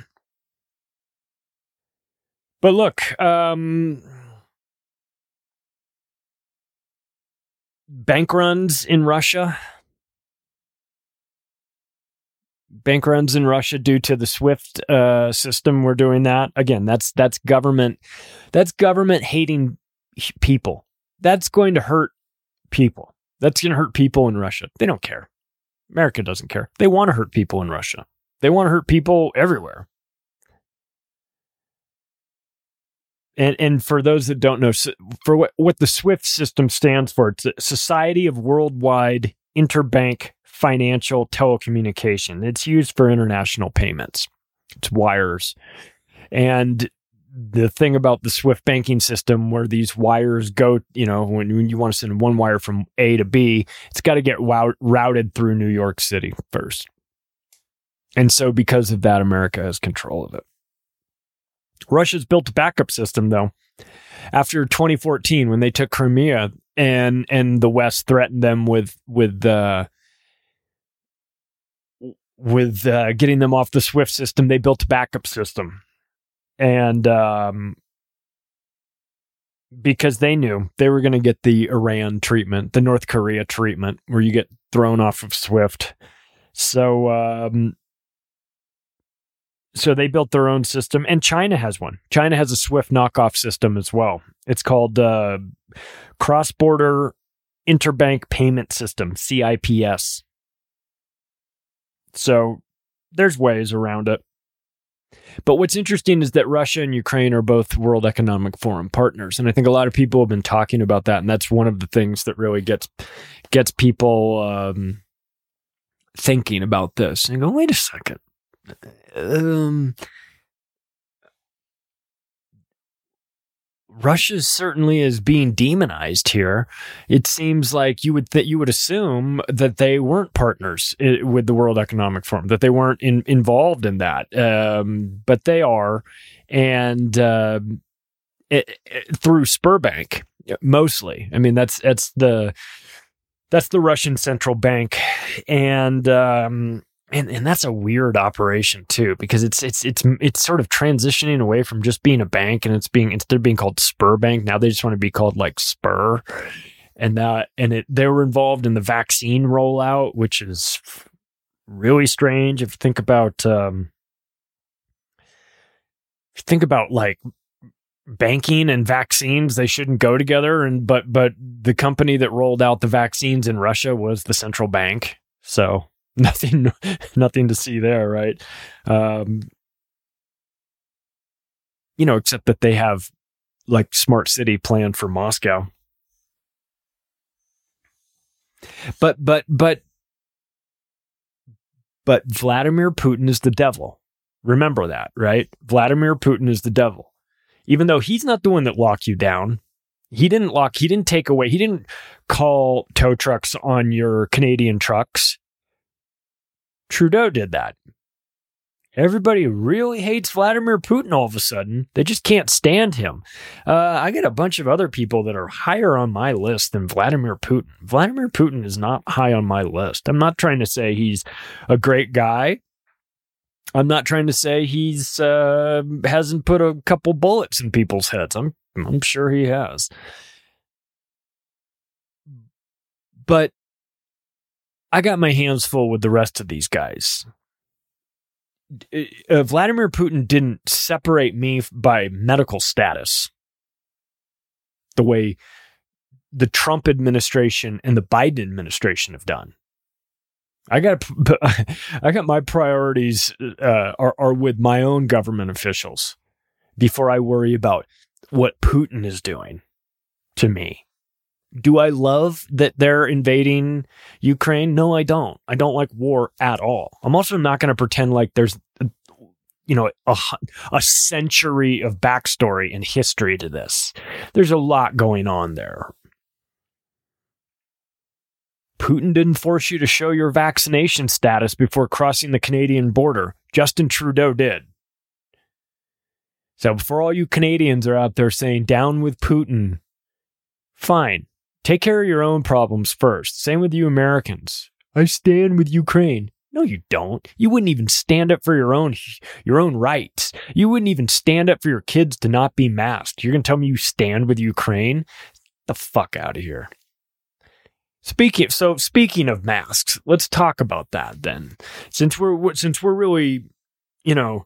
But look, um, bank runs in Russia. Bank runs in Russia due to the SWIFT uh, system. We're doing that again. That's that's government. That's government hating people. That's going to hurt people. That's going to hurt people in Russia. They don't care. America doesn't care. They want to hurt people in Russia. They want to hurt people everywhere. And and for those that don't know, for what what the SWIFT system stands for, it's a Society of Worldwide Interbank Financial Telecommunication. It's used for international payments. It's wires. And the thing about the SWIFT banking system where these wires go, you know, when, when you want to send one wire from A to B, it's got to get w- routed through New York City first. And so because of that, America has control of it. Russia's built a backup system, though. After twenty fourteen, when they took Crimea and and the West threatened them with with uh, with uh, getting them off the SWIFT system, they built a backup system. And um, because they knew they were going to get the Iran treatment, the North Korea treatment, where you get thrown off of SWIFT. So, um, so they built their own system, and China has one. China has a SWIFT knockoff system as well. It's called uh, Cross-Border Interbank Payment System, C I P S. So there's ways around it. But what's interesting is that Russia and Ukraine are both World Economic Forum partners. And I think a lot of people have been talking about that. And that's one of the things that really gets gets people um, thinking about this. And go, wait a second. Um, Russia certainly is being demonized here. It seems like you would that you would assume that they weren't partners I- with the World Economic Forum, that they weren't in, involved in that, um, but they are, and uh, it, it, through Sberbank mostly. I mean, that's that's the that's the Russian central bank, and. Um, And and that's a weird operation too, because it's it's it's it's sort of transitioning away from just being a bank, and it's being instead of being called Sberbank, now they just want to be called like Spur, and that and it they were involved in the vaccine rollout, which is really strange if you think about um, think about like banking and vaccines, they shouldn't go together. And but but the company that rolled out the vaccines in Russia was the central bank. So nothing nothing to see there, right? Um, you know, except that they have like smart city planned for Moscow. But but but but Vladimir Putin is the devil. Remember that, right? Vladimir Putin is the devil. Even though he's not the one that locked you down. He didn't lock, he didn't take away, he didn't call tow trucks on your Canadian trucks. Trudeau did that. Everybody really hates Vladimir Putin all of a sudden. They just can't stand him. Uh, I got a bunch of other people that are higher on my list than Vladimir Putin. Vladimir Putin is not high on my list. I'm not trying to say he's a great guy. I'm not trying to say he's uh, hasn't put a couple bullets in people's heads. I'm I'm sure he has. But I got my hands full with the rest of these guys. Uh, Vladimir Putin didn't separate me by medical status the way the Trump administration and the Biden administration have done. I got I got my priorities uh, are, are with my own government officials before I worry about what Putin is doing to me. Do I love that they're invading Ukraine? No, I don't. I don't like war at all. I'm also not going to pretend like there's, you know, a, a century of backstory and history to this. There's a lot going on there. Putin didn't force you to show your vaccination status before crossing the Canadian border. Justin Trudeau did. So for all you Canadians are out there saying, down with Putin, fine. Take care of your own problems first. Same with you Americans. I stand with Ukraine. No, you don't. You wouldn't even stand up for your own your own rights. You wouldn't even stand up for your kids to not be masked. You're going to tell me you stand with Ukraine? Get the fuck out of here. Speaking so speaking of masks, let's talk about that then. Since we're since we're really, you know,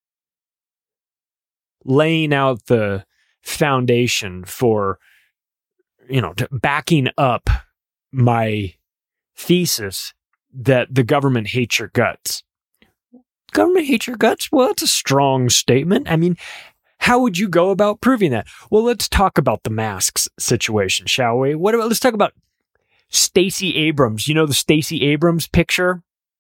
laying out the foundation for, you know, backing up my thesis that the government hates your guts. Government hates your guts? Well, that's a strong statement. I mean, how would you go about proving that? Well, let's talk about the masks situation, shall we? What about, let's talk about Stacey Abrams. You know the Stacey Abrams picture?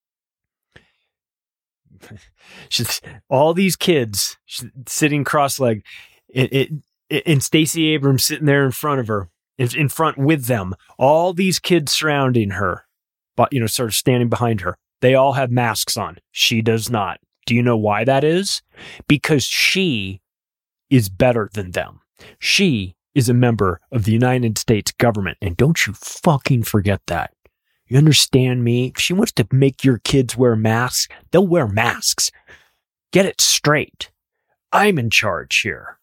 She's, all these kids sitting cross-legged, it, it, it, and Stacey Abrams sitting there in front of her, in, in front with them. All these kids surrounding her, but you know, sort of standing behind her. They all have masks on. She does not. Do you know why that is? Because she is better than them. She is a member of the United States government. And don't you fucking forget that. You understand me? If she wants to make your kids wear masks, they'll wear masks. Get it straight. I'm in charge here.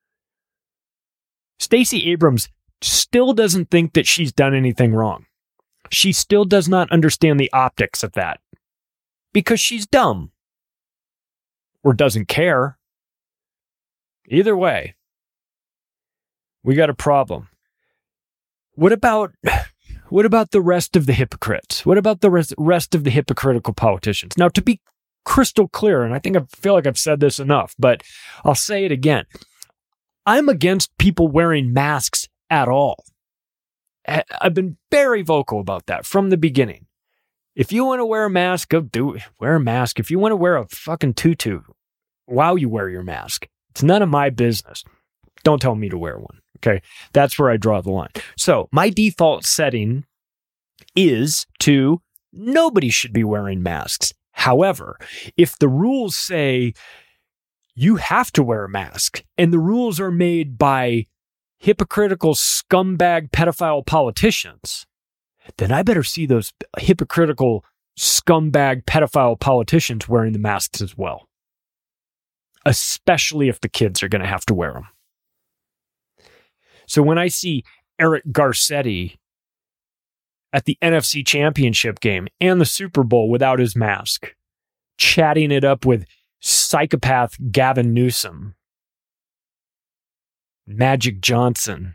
Stacey Abrams still doesn't think that she's done anything wrong. She still does not understand the optics of that. Because she's dumb. Or doesn't care. Either way, we got a problem. What about what about the rest of the hypocrites? What about the rest, rest of the hypocritical politicians? Now, to be crystal clear, and I think I feel like I've said this enough, but I'll say it again. I'm against people wearing masks at all. I've been very vocal about that from the beginning. If you want to wear a mask, go do it. Wear a mask. If you want to wear a fucking tutu, while you wear your mask, it's none of my business. Don't tell me to wear one. Okay, that's where I draw the line. So my default setting is to nobody should be wearing masks. However, if the rules say you have to wear a mask and the rules are made by hypocritical scumbag pedophile politicians, then I better see those hypocritical scumbag pedophile politicians wearing the masks as well. Especially if the kids are going to have to wear them. So when I see Eric Garcetti at the N F C Championship game and the Super Bowl without his mask, chatting it up with psychopath Gavin Newsom, Magic Johnson,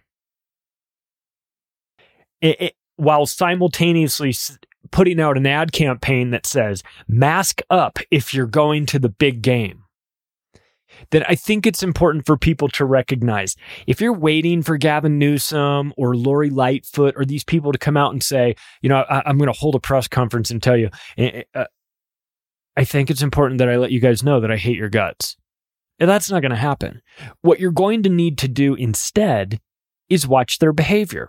it, it, while simultaneously putting out an ad campaign that says, mask up if you're going to the big game. That I think it's important for people to recognize. If you're waiting for Gavin Newsom or Lori Lightfoot or these people to come out and say, you know, I, I'm going to hold a press conference and tell you, uh, I think it's important that I let you guys know that I hate your guts. And that's not going to happen. What you're going to need to do instead is watch their behavior.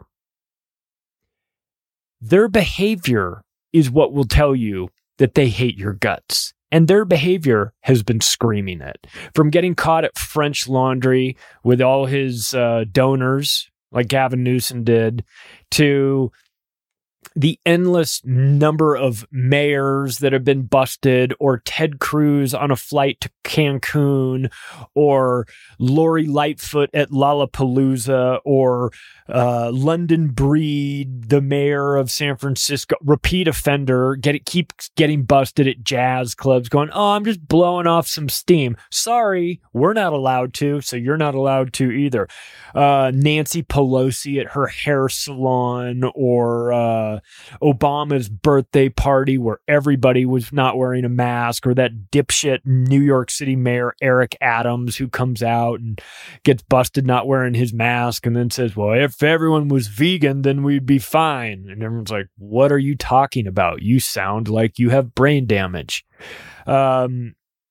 Their behavior is what will tell you that they hate your guts. And their behavior has been screaming it. From getting caught at French Laundry with all his uh, donors, like Gavin Newsom did, to the endless number of mayors that have been busted, or Ted Cruz on a flight to Cancun, or Lori Lightfoot at Lollapalooza, or uh, London Breed, the mayor of San Francisco, repeat offender, get it, keeps getting busted at jazz clubs, going, oh, I'm just blowing off some steam. Sorry, we're not allowed to, so you're not allowed to either. Uh, Nancy Pelosi at her hair salon, or uh, Obama's birthday party where everybody was not wearing a mask, or that dipshit New York City mayor Eric Adams who comes out and gets busted not wearing his mask and then says, well, if everyone was vegan, then we'd be fine. And everyone's like, what are you talking about? You sound like you have brain damage. Um,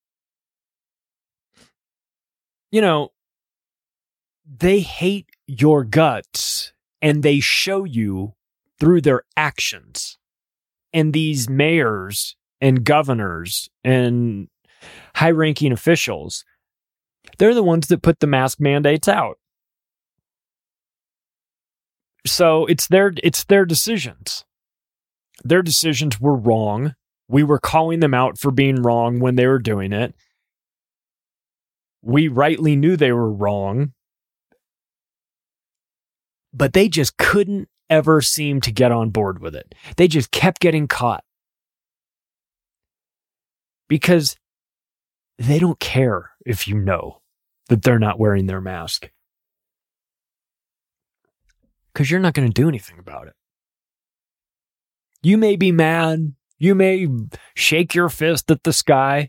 you know, they hate your guts, and they show you through their actions. And these mayors and governors and high-ranking officials, they're the ones that put the mask mandates out. So it's their it's their decisions. Their decisions were wrong. We were calling them out for being wrong when they were doing it. We rightly knew they were wrong. But they just couldn't ever seem to get on board with it. They just kept getting caught. Because they don't care if you know that they're not wearing their mask. Because you're not going to do anything about it. You may be mad. You may shake your fist at the sky.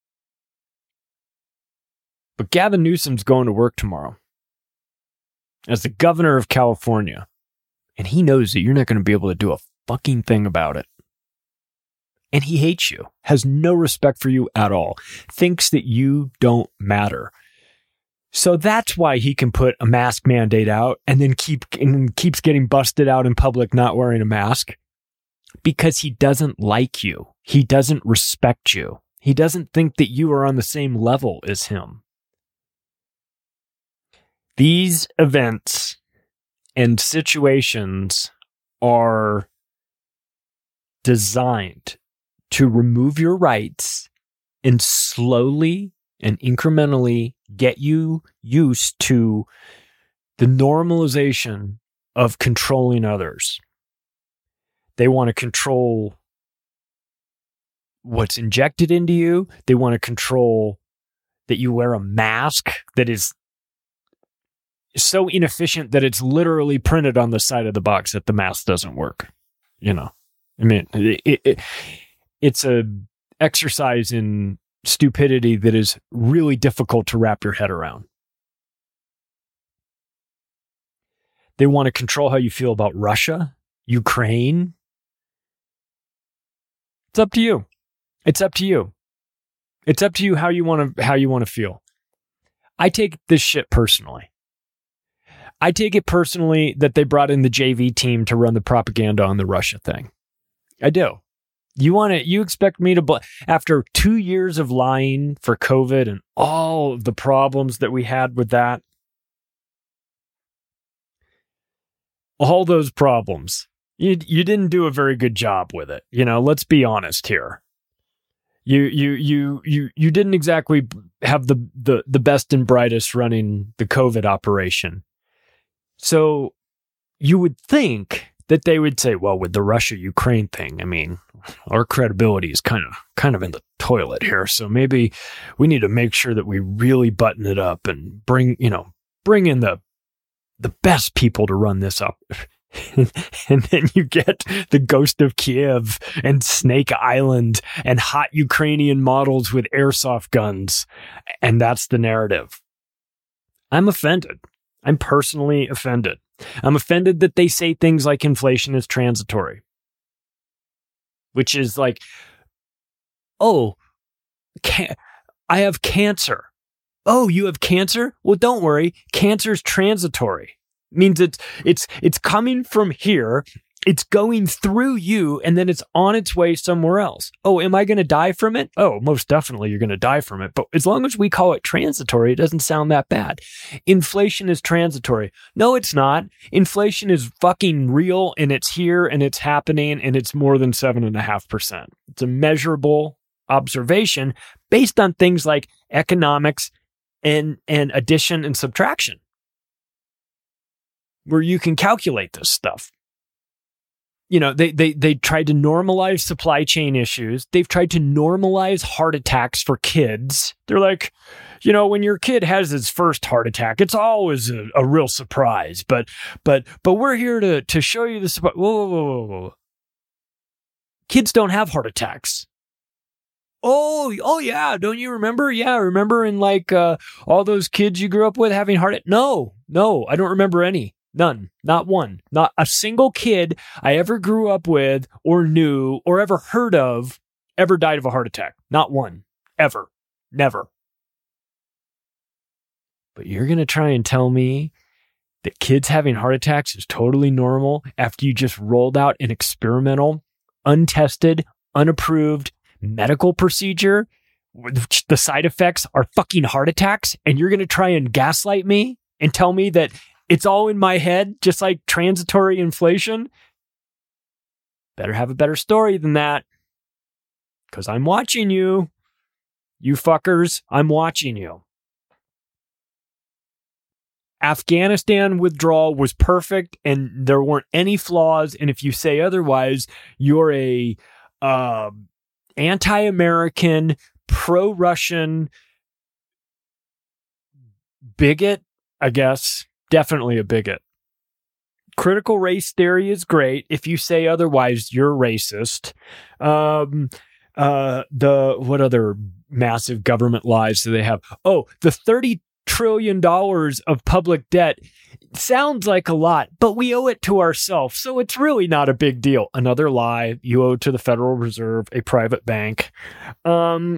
But Gavin Newsom's going to work tomorrow as the governor of California. And he knows that you're not going to be able to do a fucking thing about it. And he hates you, has no respect for you at all, thinks that you don't matter. So that's why he can put a mask mandate out and then keep and keeps getting busted out in public not wearing a mask. Because he doesn't like you. He doesn't respect you. He doesn't think that you are on the same level as him. These events and situations are designed to remove your rights and slowly and incrementally get you used to the normalization of controlling others. They want to control what's injected into you. They want to control that you wear a mask that is so inefficient that it's literally printed on the side of the box that the mask doesn't work. You know, I mean, it, it, it's a exercise in stupidity that is really difficult to wrap your head around. They want to control how you feel about Russia, Ukraine. It's up to you. It's up to you. It's up to you how you want to how you want to feel. I take this shit personally. I take it personally that they brought in the J V team to run the propaganda on the Russia thing. I do. You want to, you expect me to, bl- after two years of lying for COVID and all of the problems that we had with that, all those problems, you you didn't do a very good job with it. You know, let's be honest here. You you you you you didn't exactly have the the the best and brightest running the COVID operation. So you would think that they would say, well, with the Russia-Ukraine thing, I mean, our credibility is kind of kind of in the toilet here. So maybe we need to make sure that we really button it up and bring, you know, bring in the the best people to run this up. And then you get the Ghost of Kiev and Snake Island and hot Ukrainian models with airsoft guns. And that's the narrative. I'm offended. I'm personally offended. I'm offended that they say things like inflation is transitory, which is like, oh, can- I have cancer. Oh, you have cancer? Well, don't worry. Cancer's transitory. Means it's it's it's coming from here, it's going through you, and then it's on its way somewhere else. Oh, am I going to die from it? Oh, most definitely you're going to die from it. But as long as we call it transitory, it doesn't sound that bad. Inflation is transitory. No, it's not. Inflation is fucking real, and it's here, and it's happening, and it's more than seven point five percent. It's a measurable observation based on things like economics and, and addition and subtraction, where you can calculate this stuff. You know, they, they, they tried to normalize supply chain issues. They've tried to normalize heart attacks for kids. They're like, you know, when your kid has his first heart attack, it's always a, a real surprise. But, but, but we're here to, to show you the surprise. Whoa, whoa, whoa, whoa. Kids don't have heart attacks. Oh, oh yeah. Don't you remember? Yeah. Remember in like, uh, all those kids you grew up with having heart attacks? No, no, I don't remember any. None. Not one. Not a single kid I ever grew up with or knew or ever heard of ever died of a heart attack. Not one. Ever. Never. But you're going to try and tell me that kids having heart attacks is totally normal after you just rolled out an experimental, untested, unapproved medical procedure? The side effects are fucking heart attacks, and you're going to try and gaslight me and tell me that it's all in my head, just like transitory inflation? Better have a better story than that. Because I'm watching you. You fuckers, I'm watching you. Afghanistan withdrawal was perfect and there weren't any flaws. And if you say otherwise, you're a uh, anti-American, pro-Russian bigot, I guess. Definitely a bigot. Critical race theory is great. If you say otherwise, you're racist. Um, uh, the what other massive government lies do they have? Oh, the thirty trillion dollars of public debt sounds like a lot, but we owe it to ourselves, so it's really not a big deal. Another lie. You owe it to the Federal Reserve, a private bank. Um.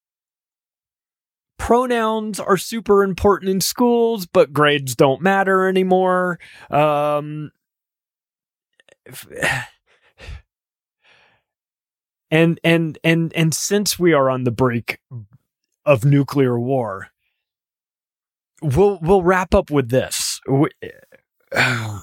Pronouns are super important in schools, but grades don't matter anymore. Um, and and and and since we are on the brink of nuclear war, we'll we'll wrap up with this. We, uh,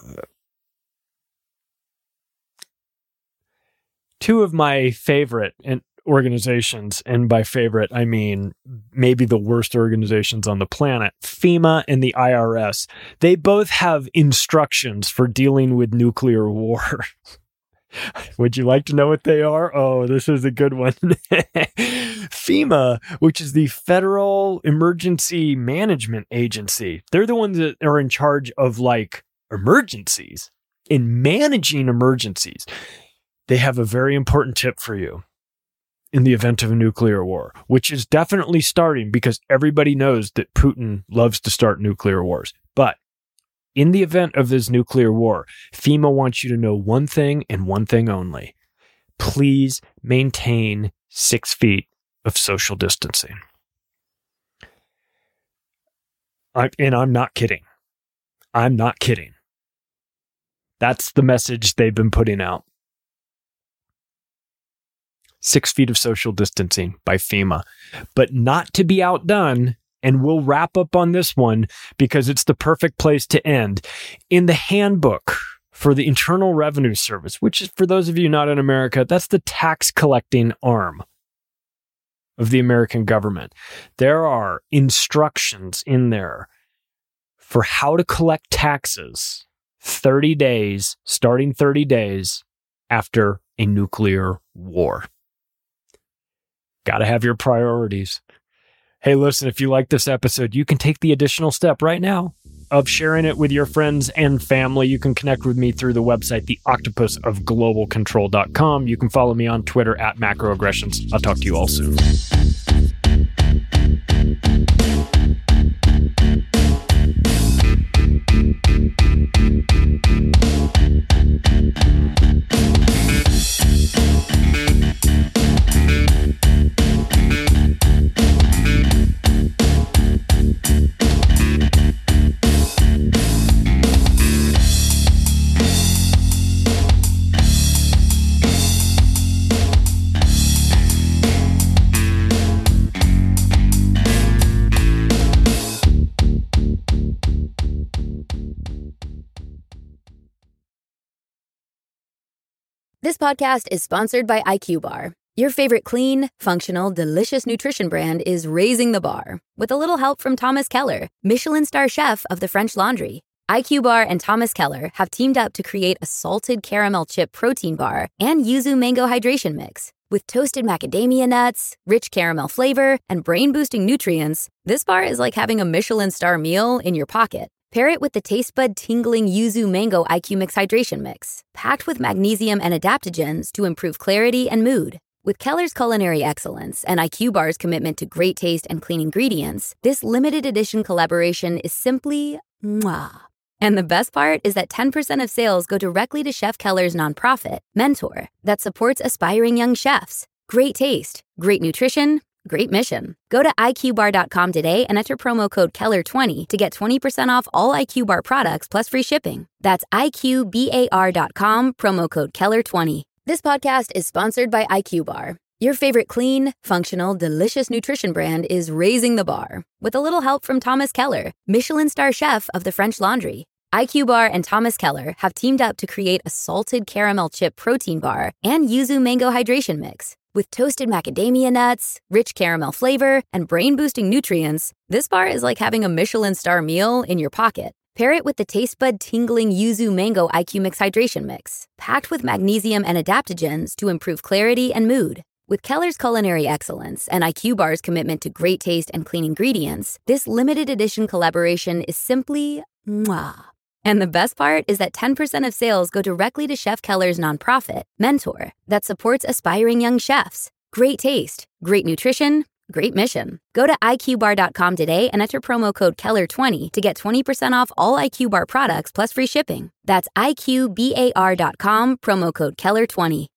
two of my favorite and. organizations, and by favorite, I mean maybe the worst organizations on the planet, FEMA and the I R S. They both have instructions for dealing with nuclear war. Would you like to know what they are? Oh, this is a good one. FEMA, which is the Federal Emergency Management Agency. They're the ones that are in charge of like emergencies, in managing emergencies. They have a very important tip for you. In the event of a nuclear war, which is definitely starting because everybody knows that Putin loves to start nuclear wars. But in the event of this nuclear war, FEMA wants you to know one thing and one thing only. Please maintain six feet of social distancing. I, and I'm not kidding. I'm not kidding. That's the message they've been putting out. Six feet of social distancing by FEMA, but not to be outdone. And we'll wrap up on this one because it's the perfect place to end. In the handbook for the Internal Revenue Service, which is for those of you not in America, that's the tax collecting arm of the American government. There are instructions in there for how to collect taxes thirty days, starting thirty days after a nuclear war. Got to have your priorities. Hey, listen, if you like this episode, you can take the additional step right now of sharing it with your friends and family. You can connect with me through the website, the octopus of global control dot com. You can follow me on Twitter at macroaggressions. I'll talk to you all soon. This podcast is sponsored by I Q Bar. Your favorite clean, functional, delicious nutrition brand is raising the bar with a little help from Thomas Keller, Michelin star chef of the French Laundry. I Q Bar and Thomas Keller have teamed up to create a salted caramel chip protein bar and yuzu mango hydration mix. With toasted macadamia nuts, rich caramel flavor, and brain-boosting nutrients, this bar is like having a Michelin star meal in your pocket. Pair it with the taste bud tingling yuzu mango I Q Mix hydration mix, packed with magnesium and adaptogens to improve clarity and mood. With Keller's culinary excellence and I Q Bar's commitment to great taste and clean ingredients, this limited edition collaboration is simply mwah. And the best part is that ten percent of sales go directly to Chef Keller's nonprofit, Mentor, that supports aspiring young chefs. Great taste, great nutrition, great mission. Go to I Q bar dot com today and enter promo code Keller twenty to get twenty percent off all I Q Bar products plus free shipping. That's I Q bar dot com, promo code Keller twenty. This podcast is sponsored by I Q Bar. Your favorite clean, functional, delicious nutrition brand is raising the bar with a little help from Thomas Keller, Michelin star chef of the French Laundry. I Q Bar and Thomas Keller have teamed up to create a salted caramel chip protein bar and yuzu mango hydration mix. With toasted macadamia nuts, rich caramel flavor, and brain-boosting nutrients, this bar is like having a Michelin star meal in your pocket. Pair it with the taste bud tingling yuzu mango I Q Mix hydration mix, packed with magnesium and adaptogens to improve clarity and mood. With Keller's culinary excellence and I Q Bar's commitment to great taste and clean ingredients, this limited edition collaboration is simply mwah. And the best part is that ten percent of sales go directly to Chef Keller's nonprofit, Mentor, that supports aspiring young chefs. Great taste, great nutrition, great mission. Go to I Q bar dot com today and enter promo code Keller twenty to get twenty percent off all I Q Bar products plus free shipping. That's I Q bar dot com, promo code Keller twenty.